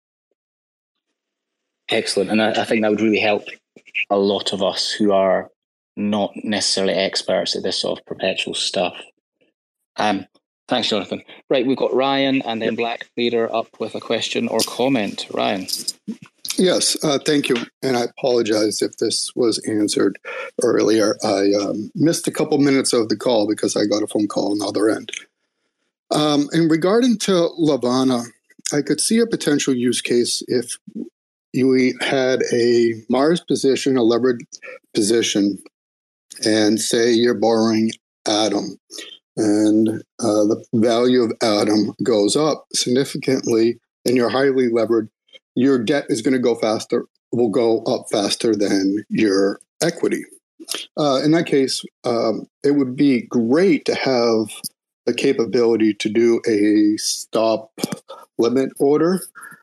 Excellent. And I, I think that would really help a lot of us who are not necessarily experts at this sort of perpetual stuff. Um, Thanks, Jonathan. Right, we've got Ryan and then Black Leader up with a question or comment. Ryan. Yes, uh, thank you. And I apologize if this was answered earlier. I um, missed a couple minutes of the call because I got a phone call on the other end. Um, and regarding to Levana, I could see a potential use case if you had a Mars position, a levered position, and say you're borrowing Atom, and uh, the value of Atom goes up significantly, and you're highly levered, your debt is going to go faster, will go up faster than your equity. Uh, in that case, um, it would be great to have the capability to do a stop limit order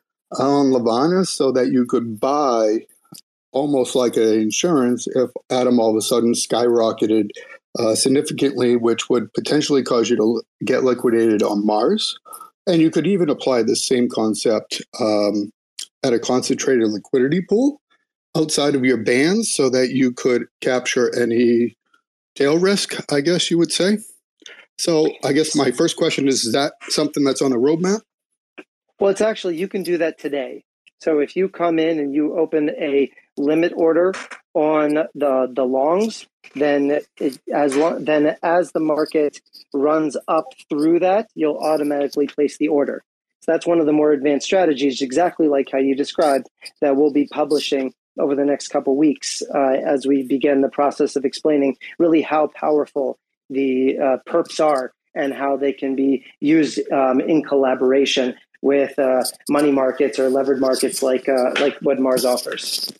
on Levana so that you could buy almost like an insurance if Atom all of a sudden skyrocketed uh, significantly, which would potentially cause you to get liquidated on Mars. And you could even apply the same concept um, at a concentrated liquidity pool outside of your bands so that you could capture any tail risk, I guess you would say. So I guess my first question is, is that something that's on the roadmap? Well, it's actually, you can do that today. So if you come in and you open a limit order on the the longs, then it, as long, then as the market runs up through that, you'll automatically place the order. So that's one of the more advanced strategies, exactly like how you described, that we'll be publishing over the next couple weeks uh, as we begin the process of explaining really how powerful the uh, perps are and how they can be used um, in collaboration with uh, money markets or levered markets like uh, like what Mars offers.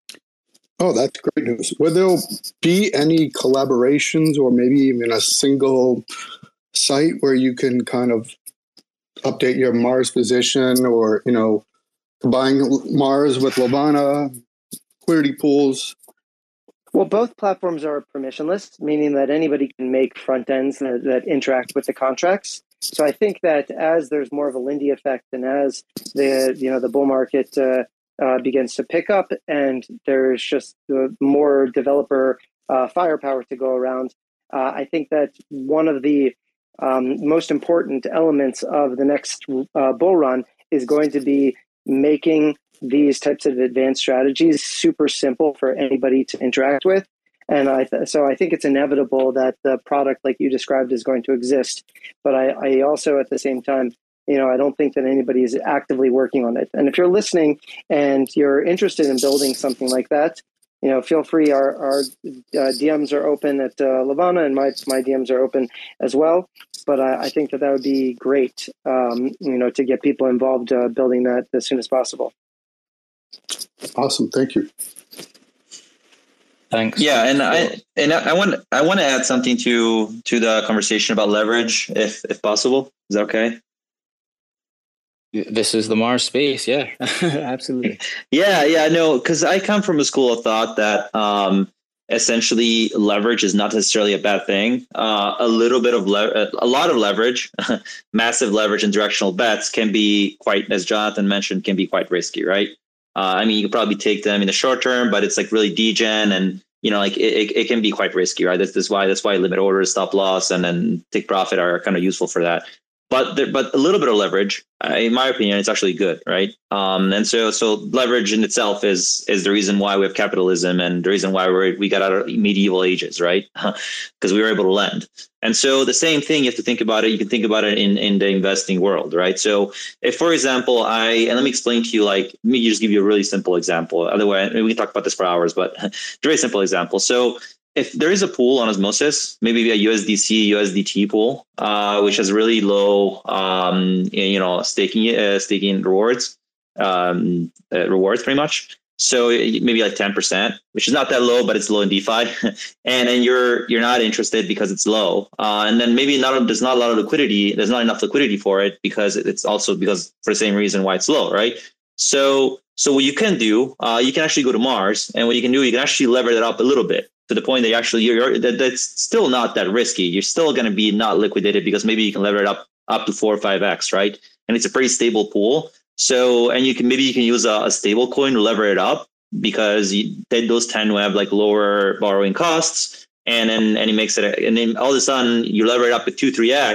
Oh, that's great news. Will there be any collaborations or maybe even a single site where you can kind of update your Mars position or, you know, combine Mars with Levana, liquidity pools? Well, both platforms are permissionless, meaning that anybody can make front ends that, that interact with the contracts. So I think that as there's more of a Lindy effect and as the you know the bull market uh, uh, begins to pick up and there's just uh, more developer uh, firepower to go around, uh, I think that one of the um, most important elements of the next uh, bull run is going to be making these types of advanced strategies super simple for anybody to interact with. And I th- so I think it's inevitable that the product, like you described, is going to exist. But I, I also, at the same time, you know, I don't think that anybody is actively working on it. And if you're listening and you're interested in building something like that, you know, feel free. Our, our uh, D Ms are open at uh, Levana, and my my D Ms are open as well. But I, I think that that would be great, um, you know, to get people involved uh, building that as soon as possible. Awesome, thank you. Thanks. Yeah, and I and I want I want to add something to to the conversation about leverage, if if possible. Is that okay? This is the Mars space, yeah, absolutely. Yeah, yeah, no, because I come from a school of thought that um, essentially leverage is not necessarily a bad thing. Uh, a little bit of le- a lot of leverage, massive leverage and directional bets can be quite, as Jonathan mentioned, can be quite risky, right? Uh, I mean, you could probably take them in the short term, but it's like really degen, and you know, like it, it, it can be quite risky, right? That's, that's why that's why limit orders, stop loss, and then take profit are kind of useful for that. But there, but a little bit of leverage, uh, in my opinion, it's actually good, right? Um, and so so leverage in itself is is the reason why we have capitalism and the reason why we we got out of medieval ages, right? Because we were able to lend. And so the same thing, you have to think about it. You can think about it in, in the investing world, right? So if, for example, I, and let me explain to you, like, let me just give you a really simple example. Otherwise, we can talk about this for hours, but a very simple example. So if there is a pool on Osmosis, maybe a U S D C, U S D T pool, uh, which has really low, um, you know, staking, uh, staking rewards, um, uh, rewards pretty much. So maybe like ten percent, which is not that low, but it's low in DeFi. and then you're you're not interested because it's low. Uh, and then maybe not there's not a lot of liquidity. There's not enough liquidity for it because it's also because for the same reason why it's low, right? So so what you can do, uh, you can actually go to Mars, and what you can do, you can actually lever that up a little bit to the point that you actually you're, you're that, that's still not that risky. You're still going to be not liquidated because maybe you can lever it up up to four or five x, right? And it's a pretty stable pool. So, and you can, maybe you can use a, a stable coin to lever it up because you, they, those tend to have like lower borrowing costs. And then, and it makes it, and then all of a sudden you lever it up at two, three X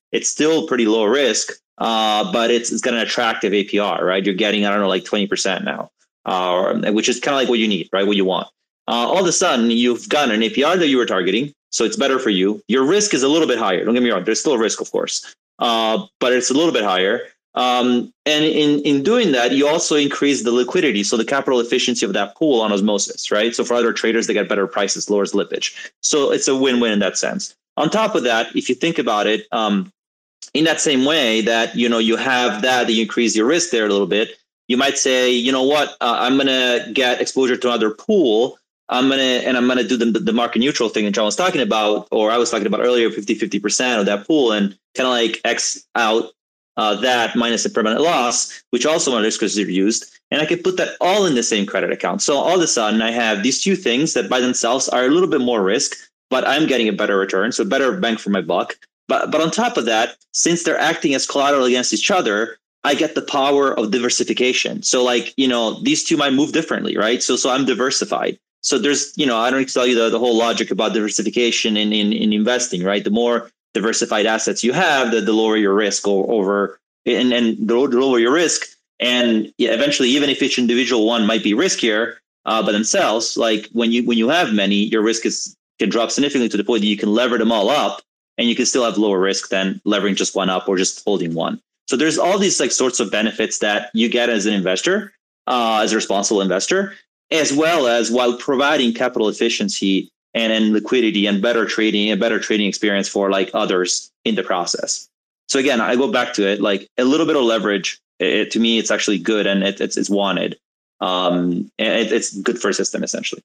it's still pretty low risk, uh, but it's it's got an attractive A P R, right? You're getting, I don't know, like twenty percent now, uh, which is kind of like what you need, right? What you want. Uh, all of a sudden, you've gotten an A P R that you were targeting, so it's better for you. Your risk is a little bit higher. Don't get me wrong. There's still a risk, of course, uh, but it's a little bit higher. Um, and in, in doing that, you also increase the liquidity, so the capital efficiency of that pool on osmosis, right? So for other traders, they get better prices, lowers slippage. So it's a win-win in that sense. On top of that, if you think about it, um, in that same way that, you know, you have that, that you increase your risk there a little bit, you might say, you know what, uh, I'm going to get exposure to another pool. I'm going to, and I'm going to do the, the market neutral thing that John was talking about, or I was talking about earlier, fifty, fifty percent of that pool, and kind of like X out uh, that minus a permanent loss, which also one risk is reduced. And I could put that all in the same credit account. So all of a sudden I have these two things that by themselves are a little bit more risk, but I'm getting a better return. So better bang for my buck. But, but on top of that, since they're acting as collateral against each other, I get the power of diversification. So like, you know, these two might move differently, right? So, so I'm diversified. So there's, you know, I don't need to tell you the, the whole logic about diversification in, in, in investing, right? The more diversified assets you have, the, the lower your risk or, over, and, and the lower your risk. And yeah, eventually, even if each individual one might be riskier uh, by themselves, like when you when you have many, your risk is can drop significantly to the point that you can lever them all up, and you can still have lower risk than levering just one up or just holding one. So there's all these like sorts of benefits that you get as an investor, uh, as a responsible investor, as well as while providing capital efficiency and, and liquidity and better trading, a better trading experience for like others in the process. So again, I go back to it, like a little bit of leverage. It, to me, it's actually good, and it, it's it's wanted. Um, and it, it's good for a system, essentially.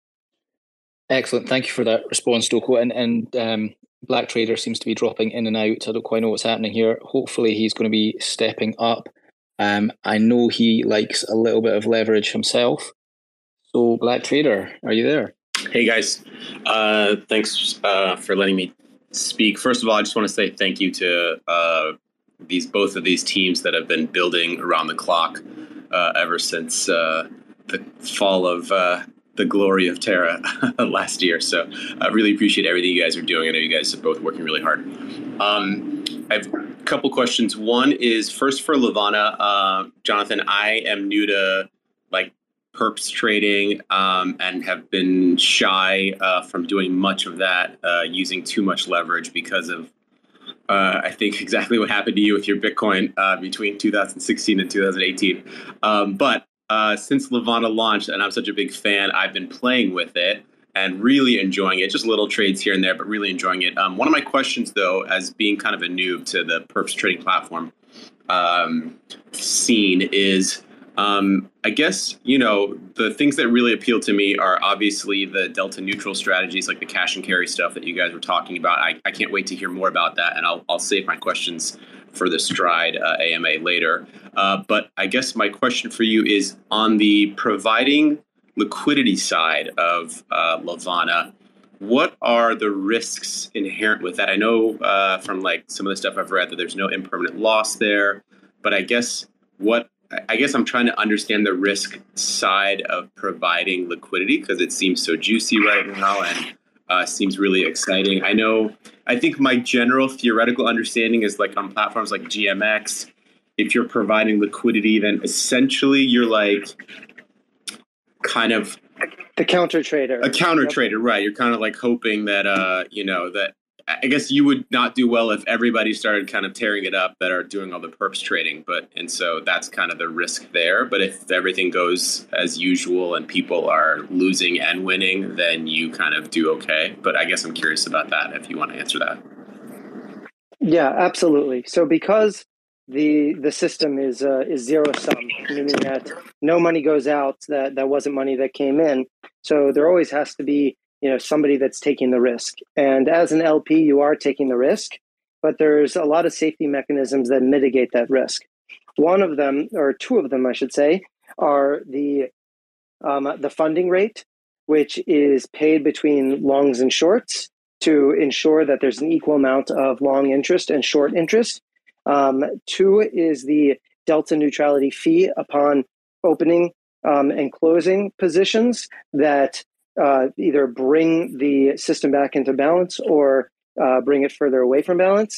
Excellent. Thank you for that response, Doko. And and um, Black Trader seems to be dropping in and out. I don't quite know what's happening here. Hopefully, he's going to be stepping up. Um, I know he likes a little bit of leverage himself. So, Black Trader, are you there? Hey guys, uh, thanks uh, for letting me speak. First of all, I just want to say thank you to uh, these both of these teams that have been building around the clock uh, ever since uh, the fall of uh, the glory of Terra last year. So I really appreciate everything you guys are doing. I know you guys are both working really hard. Um, I have a couple questions. One is first for Levana. Uh, Jonathan, I am new to like perps trading um, and have been shy uh, from doing much of that uh, using too much leverage because of Uh, I think exactly what happened to you with your Bitcoin uh, between two thousand sixteen and two thousand eighteen. Um, but uh, since Levana launched, and I'm such a big fan, I've been playing with it and really enjoying it. Just little trades here and there, but really enjoying it. Um, one of my questions, though, as being kind of a noob to the perps trading platform um, scene is, Um, I guess, you know, the things that really appeal to me are obviously the delta neutral strategies, like the cash and carry stuff that you guys were talking about. I, I can't wait to hear more about that, and I'll, I'll save my questions for the Stride uh, A M A later. Uh, but I guess my question for you is on the providing liquidity side of uh, Levana, what are the risks inherent with that? I know uh, from like some of the stuff I've read that there's no impermanent loss there, but I guess what I guess I'm trying to understand the risk side of providing liquidity because it seems so juicy right now and uh, seems really exciting. I know, I think my general theoretical understanding is like on platforms like G M X, if you're providing liquidity, then essentially you're like kind of the counter trader. A counter yep. trader, right? You're kind of like hoping that, uh, you know, that I guess you would not do well if everybody started kind of tearing it up that are doing all the perps trading. But and so that's kind of the risk there. But if everything goes as usual and people are losing and winning, then you kind of do okay. But I guess I'm curious about that if you want to answer that. Yeah, absolutely. So because the the system is uh, is zero sum, meaning that no money goes out that, that wasn't money that came in. So there always has to be you know, somebody that's taking the risk. And as an L P, you are taking the risk, but there's a lot of safety mechanisms that mitigate that risk. One of them, or two of them, I should say, are the um, the funding rate, which is paid between longs and shorts to ensure that there's an equal amount of long interest and short interest. Um, two is the delta neutrality fee upon opening um, and closing positions that Uh, either bring the system back into balance or uh, bring it further away from balance.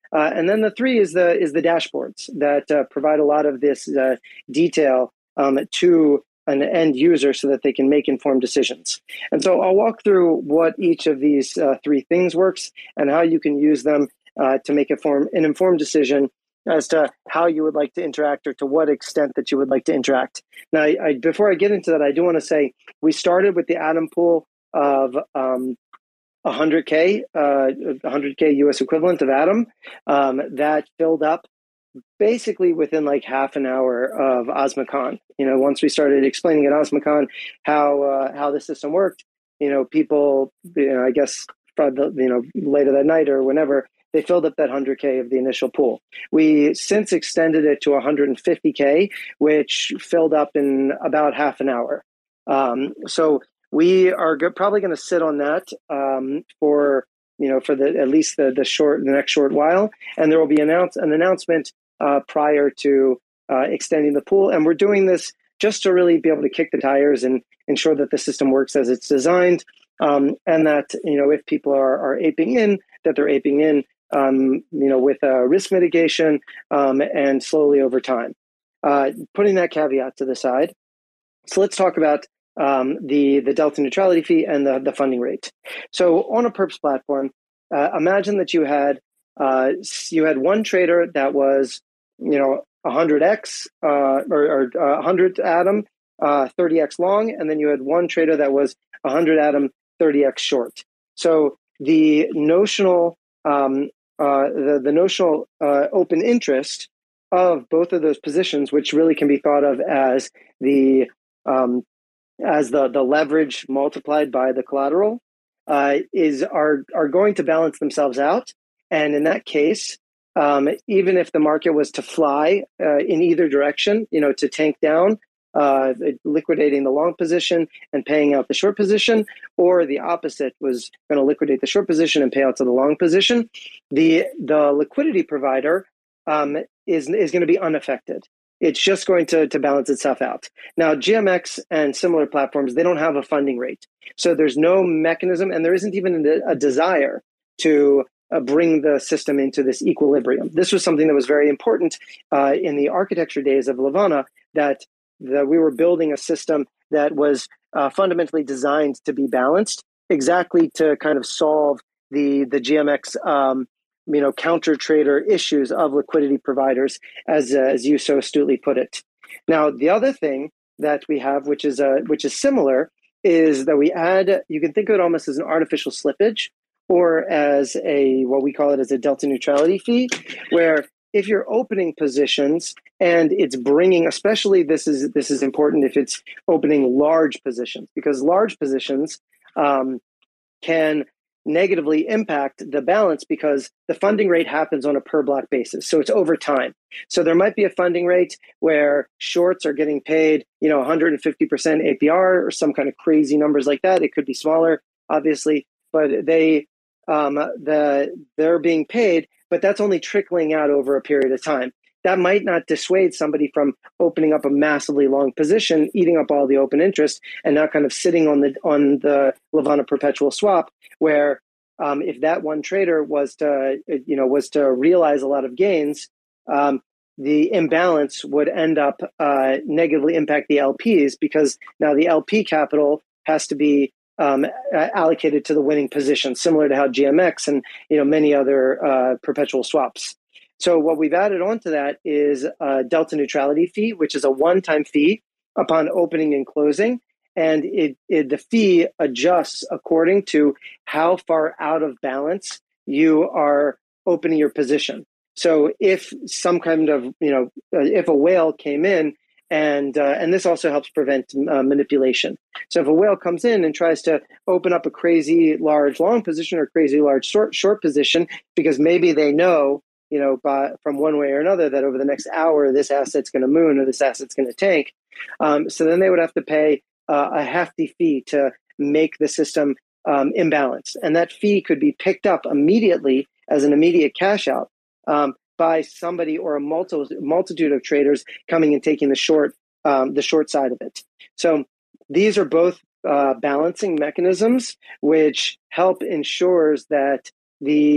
Uh, and then the three is the is the dashboards that uh, provide a lot of this uh, detail um, to an end user so that they can make informed decisions. And so I'll walk through what each of these uh, three things works and how you can use them uh, to make a form, an informed decision as to how you would like to interact or to what extent that you would like to interact. Now, I, I, before I get into that, I do want to say we started with the Atom pool of um, one hundred K, uh, one hundred K U S equivalent of Atom. Um, that filled up basically within like half an hour of OSMOCon. You know, once we started explaining at OSMOCon how uh, how the system worked, you know, people, you know, I guess, the, you know, later that night or whenever, they filled up that one hundred K of the initial pool. We since extended it to one hundred fifty K, which filled up in about half an hour. Um, so we are go- probably going to sit on that um, for, you know, for the at least the the short the next short while, and there will be announce an announcement uh, prior to uh, extending the pool. And we're doing this just to really be able to kick the tires and ensure that the system works as it's designed, um, and that, you know, if people are are aping in, that they're aping in, um, you know, with uh, risk mitigation um, and slowly over time. Uh, putting that caveat to the side, so let's talk about um, the the delta neutrality fee and the the funding rate. So on a perps platform, uh, imagine that you had uh, you had one trader that was, you know, one hundred X uh, or, or uh, one hundred Atom, uh, thirty X long, and then you had one trader that was one hundred Atom, thirty X short. So the notional um, uh, the the notional uh, open interest of both of those positions, which really can be thought of as the um, as the the leverage multiplied by the collateral, uh, is are are going to balance themselves out. And in that case, um, even if the market was to fly uh, in either direction, you know, to tank down, uh, liquidating the long position and paying out the short position, or the opposite was going to liquidate the short position and pay out to the long position, the the liquidity provider um, is is going to be unaffected. It's just going to, to balance itself out. Now, G M X and similar platforms, they don't have a funding rate. So there's no mechanism, and there isn't even a, a desire to uh, bring the system into this equilibrium. This was something that was very important uh, in the architecture days of Levana, that, that we were building a system that was uh, fundamentally designed to be balanced, exactly to kind of solve the, the G M X um, you know, counter trader issues of liquidity providers, as uh, as you so astutely put it. Now, the other thing that we have, which is uh, which is similar, is that we add. You can think of it almost as an artificial slippage, or as a what we call it as a delta neutrality fee, where if you're opening positions and it's bringing, especially this is this is important if it's opening large positions, because large positions um, can negatively impact the balance because the funding rate happens on a per block basis. So it's over time. So there might be a funding rate where shorts are getting paid, you know, one hundred fifty percent A P R or some kind of crazy numbers like that. It could be smaller, obviously, but they, um, the they're being paid, but that's only trickling out over a period of time. That might not dissuade somebody from opening up a massively long position, eating up all the open interest, and now kind of sitting on the on the Levana perpetual swap, where um, if that one trader was to you know was to realize a lot of gains, um, the imbalance would end up uh, negatively impact the L Ps, because now the L P capital has to be um, allocated to the winning position, similar to how G M X and you know many other uh, perpetual swaps. So what we've added onto that is a delta neutrality fee, which is a one-time fee upon opening and closing. And it, it the fee adjusts according to how far out of balance you are opening your position. So if some kind of, you know, if a whale came in, and uh, and this also helps prevent uh, manipulation. So if a whale comes in and tries to open up a crazy large long position or crazy large short short position, because maybe they know, you know, by, from one way or another, that over the next hour, this asset's going to moon or this asset's going to tank. Um, so then they would have to pay uh, a hefty fee to make the system um, imbalanced. And that fee could be picked up immediately as an immediate cash out um, by somebody or a multi- multitude of traders coming and taking the short, um, the short side of it. So these are both uh, balancing mechanisms which help ensures that the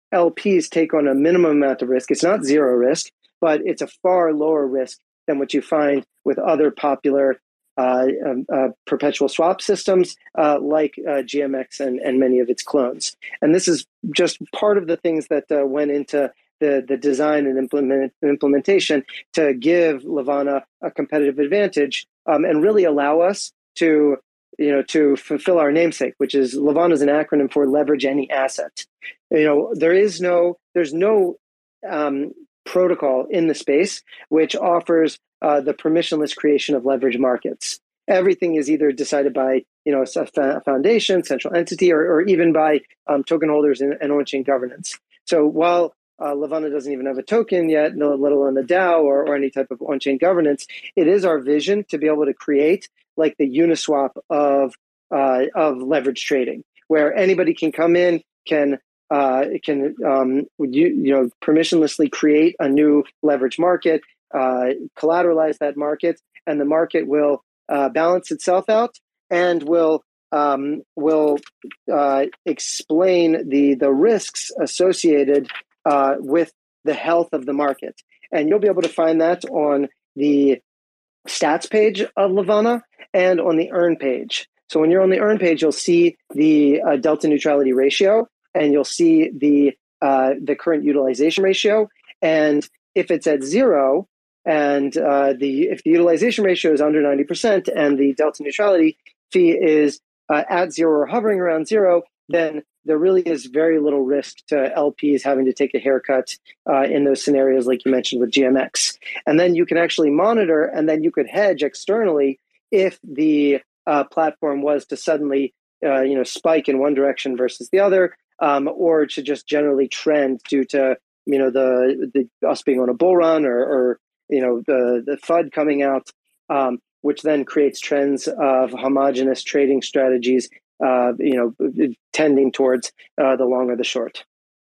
L Ps take on a minimum amount of risk. It's not zero risk, but it's a far lower risk than what you find with other popular uh, um, uh, perpetual swap systems uh, like uh, G M X and, and many of its clones. And this is just part of the things that uh, went into the, the design and implement, implementation to give Levana a competitive advantage um, and really allow us to, you know, to fulfill our namesake, which is Levana is an acronym for leverage any asset. You know, there is no, there's no um, protocol in the space which offers uh, the permissionless creation of leverage markets. Everything is either decided by, you know, a foundation, central entity, or, or even by um, token holders and, and on-chain governance. So while uh, Levana doesn't even have a token yet, no, let alone a DAO or, or any type of on-chain governance, it is our vision to be able to create like the Uniswap of uh, of leverage trading, where anybody can come in, can uh, can um, you, you know permissionlessly create a new leverage market, uh, collateralize that market, and the market will uh, balance itself out and will um, will uh, explain the the risks associated uh, with the health of the market. And you'll be able to find that on the stats page of Levana and on the earn page. So when you're on the earn page, you'll see the uh, delta neutrality ratio, and you'll see the uh, the current utilization ratio. And if it's at zero, and uh, the if the utilization ratio is under ninety percent and the delta neutrality fee is uh, at zero or hovering around zero, then there really is very little risk to L Ps having to take a haircut uh, in those scenarios like you mentioned with G M X. And then you can actually monitor, and then you could hedge externally if the uh, platform was to suddenly uh, you know, spike in one direction versus the other, um, or to just generally trend due to you know the, the us being on a bull run, or, or you know the, the F U D coming out, um, which then creates trends of homogeneous trading strategies Uh, you know, tending towards uh, the long or the short.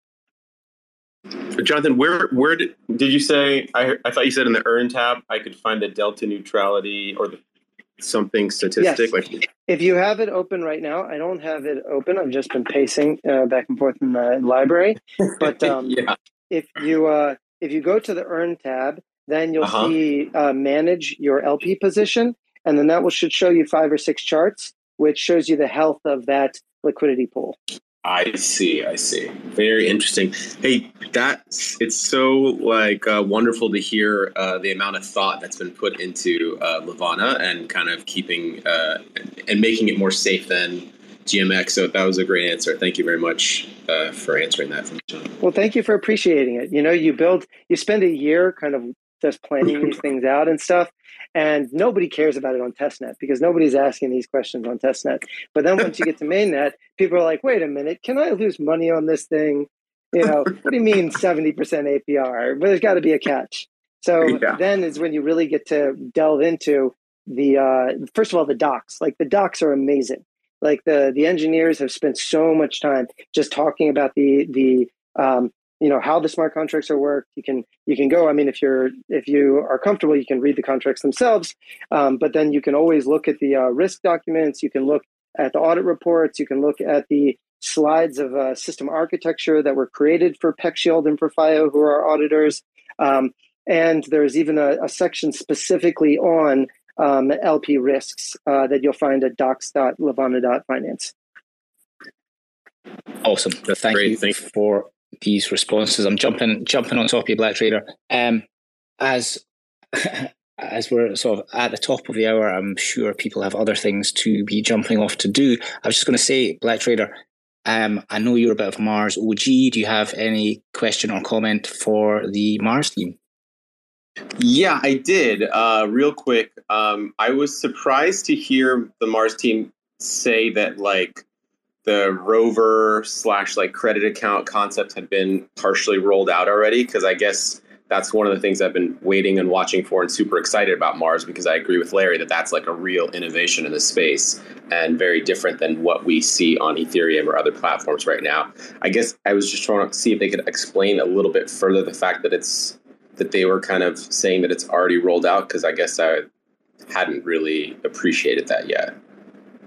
Jonathan, where where did, did you say? I I thought you said in the earn tab I could find the delta neutrality or the something statistic. Yes. Like, if you have it open right now, I don't have it open. I've just been pacing uh, back and forth in the library. But um, yeah. if you uh, if you go to the earn tab, then you'll Uh-huh. see uh, manage your L P position, and then that will should show you five or six charts, which shows you the health of that liquidity pool. I see. I see. Very interesting. Hey, that's it's so like uh, wonderful to hear uh, the amount of thought that's been put into uh, Levana and kind of keeping uh, and making it more safe than G M X. So that was a great answer. Thank you very much uh, for answering that for me, John. Well, thank you for appreciating it. You know, you build, you spend a year kind of just planning these things out and stuff, and nobody cares about it on testnet because nobody's asking these questions on testnet. But then once you get to mainnet, people are like, wait a minute, can I lose money on this thing? You know, what do you mean seventy percent A P R? But there's got to be a catch. So Yeah. then is when you really get to delve into the, uh, first of all, the docs. Like the docs are amazing. Like the the engineers have spent so much time just talking about the, the um, you know, how the smart contracts are worked. You can you can go. I mean, if you're if you are comfortable, you can read the contracts themselves. Um, but then you can always look at the uh, risk documents. You can look at the audit reports. You can look at the slides of uh, system architecture that were created for PeckShield and for F I O, who are our auditors. Um, and there's even a, a section specifically on um, L P risks uh, that you'll find at docs dot levana dot finance. Awesome. Thank Great, you thank for these responses. I'm jumping jumping on top of you, Black Trader. Um, as as we're sort of at the top of the hour, I'm sure people have other things to be jumping off to do. I was just going to say, Black Trader, um, I know you're a bit of a Mars O G. Do you have any question or comment for the Mars team? Yeah, I did. Uh, real quick, um, I was surprised to hear the Mars team say that like the rover slash like credit account concept had been partially rolled out already, because I guess that's one of the things I've been waiting and watching for and super excited about Mars, because I agree with Larry that that's like a real innovation in the space and very different than what we see on Ethereum or other platforms right now. I guess I was just trying to see if they could explain a little bit further the fact that it's that they were kind of saying that it's already rolled out, because I guess I hadn't really appreciated that yet.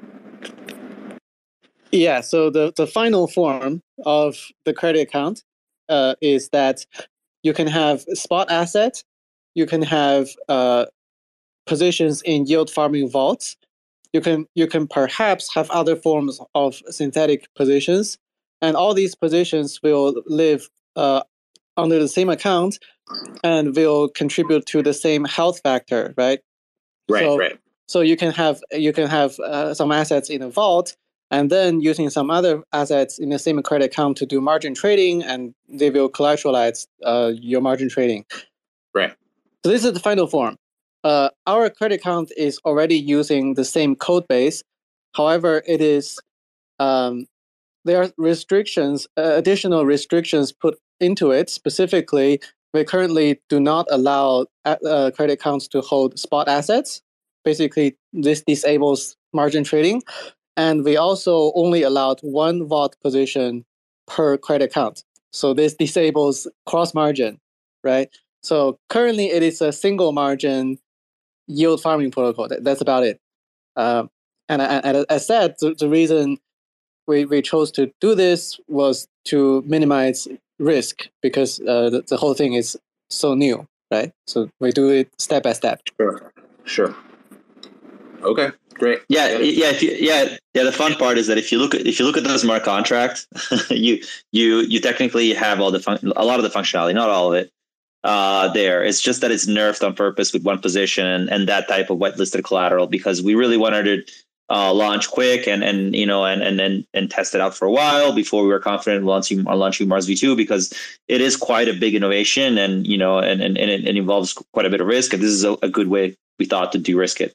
Yeah, so the, the final form of the credit account uh, is that you can have spot assets, you can have uh, positions in yield farming vaults, you can you can perhaps have other forms of synthetic positions, and all these positions will live uh, under the same account and will contribute to the same health factor, right? Right, so, right. So you can have you can have uh, some assets in a vault, and then using some other assets in the same credit account to do margin trading, and they will collateralize uh, your margin trading. Right. So this is the final form. Uh, our credit account is already using the same code base. However, it is um, there are restrictions, uh, additional restrictions put into it. Specifically, we currently do not allow uh, credit accounts to hold spot assets. Basically, this disables margin trading. And we also only allowed one vault position per credit account. So this disables cross margin, right? So currently it is a single margin yield farming protocol. That's about it. Um, and, and as I said, the, the reason we, we chose to do this was to minimize risk, because uh, the, the whole thing is so new, right? So we do it step by step. Sure, sure. Okay, great. Yeah, yeah, if you, yeah, yeah. The fun part is that if you look at if you look at the smart contract, you you you technically have all the fun, a lot of the functionality, not all of it, uh, there. It's just that it's nerfed on purpose with one position and, and that type of whitelisted collateral, because we really wanted to uh, launch quick and and you know and and and and test it out for a while before we were confident launching on launching Mars V two, because it is quite a big innovation, and you know and and, and it, it involves quite a bit of risk, and this is a, a good way, we thought, to de-risk it.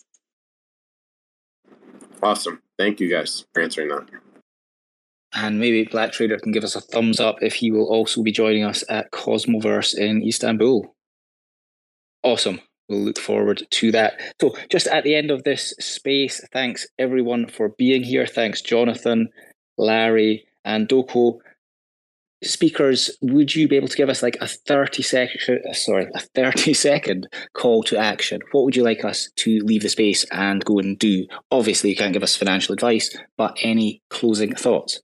Awesome. Thank you guys for answering that. And maybe Black Trader can give us a thumbs up if he will also be joining us at Cosmoverse in Istanbul. Awesome. We'll look forward to that. So just at the end of this space, thanks everyone for being here. Thanks, Jonathan, Larry, and Doko. Speakers, would you be able to give us like a thirty second, sorry, a thirty second call to action? What would you like us to leave the space and go and do? Obviously, you can't give us financial advice, but any closing thoughts?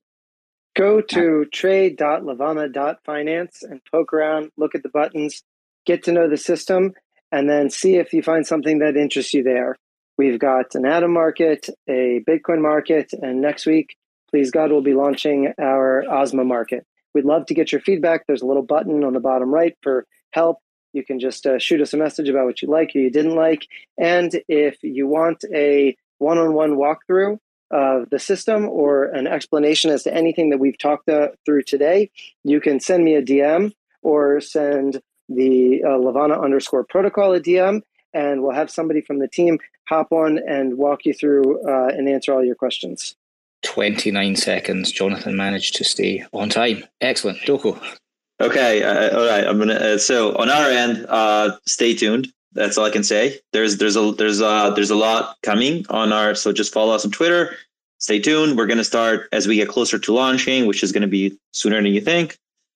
Go to trade dot levana dot finance and poke around, look at the buttons, get to know the system, and then see if you find something that interests you there. We've got an Atom market, a Bitcoin market, and next week, please God, we'll be launching our Osmo market. We'd love to get your feedback. There's a little button on the bottom right for help. You can just uh, shoot us a message about what you like or you didn't like. And if you want a one-on-one walkthrough of the system or an explanation as to anything that we've talked uh, through today, you can send me a D M or send the uh, Levana underscore protocol a D M, and we'll have somebody from the team hop on and walk you through uh, and answer all your questions. twenty-nine seconds. Jonathan managed to stay on time. Excellent. Doko. Okay. Uh, all right. I'm gonna. Uh, so on our end, uh, stay tuned. That's all I can say. There's there's a there's a there's a lot coming on our. So just follow us on Twitter. Stay tuned. We're gonna start as we get closer to launching, which is gonna be sooner than you think.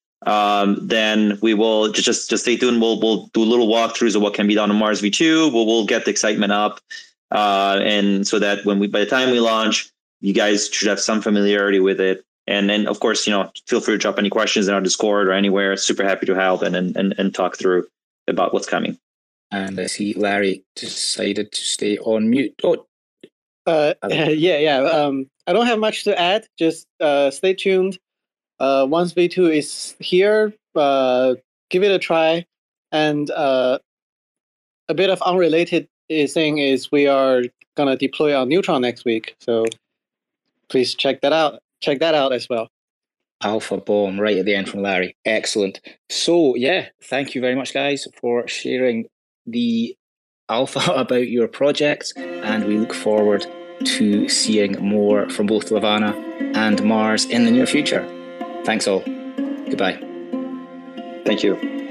Um, then we will just, just just stay tuned. We'll we'll do little walkthroughs of what can be done on Mars V two. We'll we'll get the excitement up, uh, and so that when we by the time we launch, you guys should have some familiarity with it. And then, of course, you know, feel free to drop any questions in our Discord or anywhere. Super happy to help and and and talk through about what's coming. And I see Larry decided to stay on mute. Oh, uh, yeah, yeah. Um, I don't have much to add. Just uh, stay tuned. Uh, once V two is here, uh, give it a try. And uh, a bit of unrelated thing is we are gonna deploy our Neutron next week. So please check that out. Check that out as well. Alpha bomb right at the end from Larry. Excellent. So yeah, thank you very much, guys, for sharing the alpha about your project, and we look forward to seeing more from both Levana and Mars in the near future. Thanks all. Goodbye. Thank you.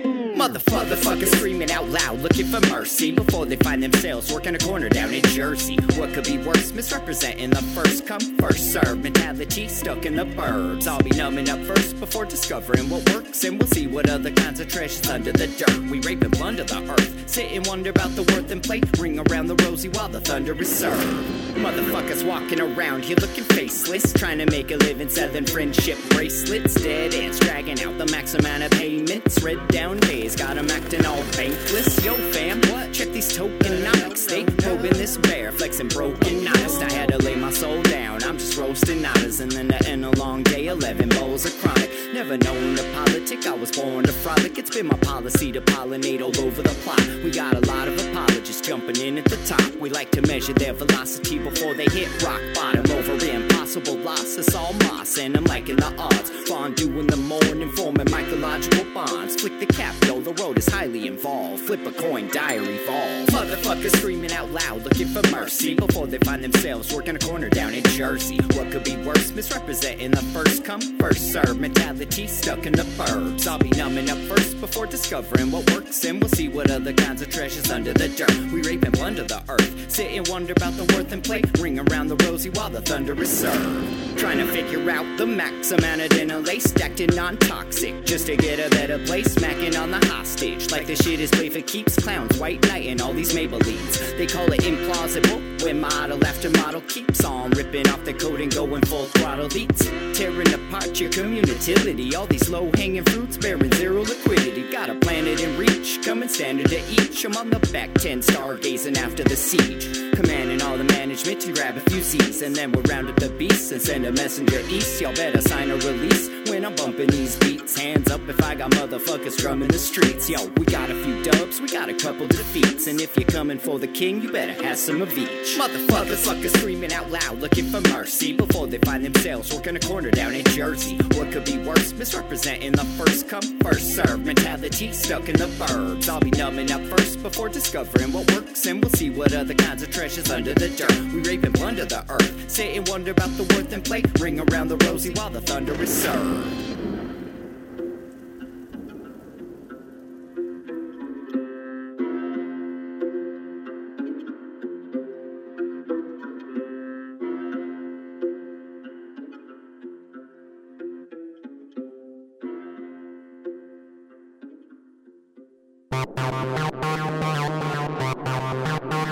Motherfuckers screaming out loud, looking for mercy before they find themselves working a corner down in Jersey. What could be worse? Misrepresenting the first come, first serve mentality stuck in the burbs. I'll be numbing up first before discovering what works, and we'll see what other kinds of treasures under the dirt. We rape and plunder the earth, sit and wonder about the worth and play, ring around the rosy while the thunder is served. Motherfuckers walking around here looking faceless, trying to make a living selling friendship bracelets. Dead ants dragging out the max amount of payments. Red down days got them acting all bankless. Yo fam, what? Check these tokenomics. They probing this bear, flexing broken honest. I had to lay my soul down, I'm just roasting honors. And then to end a long day, eleven bowls of chronic. Never known to politic, I was born to frolic. It's been my policy to pollinate all over the plot. We got a lot of apologists jumping in at the top. We like to measure their velocity before they hit rock bottom. Over impossible loss, it's all moss, and I'm liking the odds. Fondue in the morning, forming mycological bonds. Flick the cap, though, the road is highly involved. Flip a coin, diary evolve. Motherfuckers screaming out loud, looking for mercy before they find themselves working a corner down in Jersey. What could be worse? Misrepresenting the first come, first serve mentality stuck in the burbs. I'll be numbing up first before discovering what works, and we'll see what other kinds of treasures under the dirt. We rape and plunder the earth, sit and wonder about the worth and play, ring around the rosy while the thunder is served. Trying to figure out the max amount of dinner lace, stacked in non-toxic, just to get a better place, smacking on the hostage. Like the shit is play for keeps, clowns, white knight, and all these Maybellines. They call it implausible, when model after model keeps on ripping off the coat and going full throttle beats. Tearing apart your community, all these low-hanging fruits bearing zero liquidity. Got a planet in reach, coming standard to each. I'm on the back ten, stargazing after the siege. Commanding all the management to grab a few Z's, and then we'll round up the beasts and send a messenger east. Y'all better sign a release when I'm bumping these beats. Hands up if I got motherfuckers drumming the streets. Yo, we got a few dubs, we got a couple defeats, and if you're coming for the king, you better have some of each. Motherfuckers, fuckers screaming out loud, looking for mercy before they find themselves working a corner down in Jersey. What could be worse? Misrepresenting the first come, first serve mentality stuck in the burbs. I'll be numbing up first before discovering what works, and we'll see what other kinds of treasures under the dirt. We rape and plunder the earth, sit and wonder about the worth and play, ring around the rosy while the thunder is served.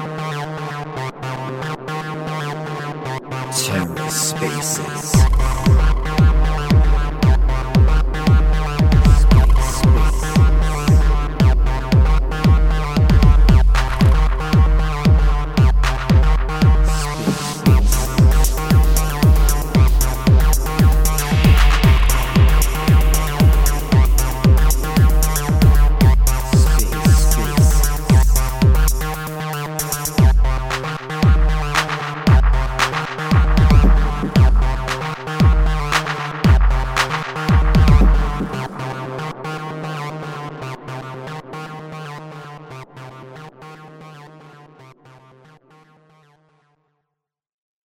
TerraSpaces.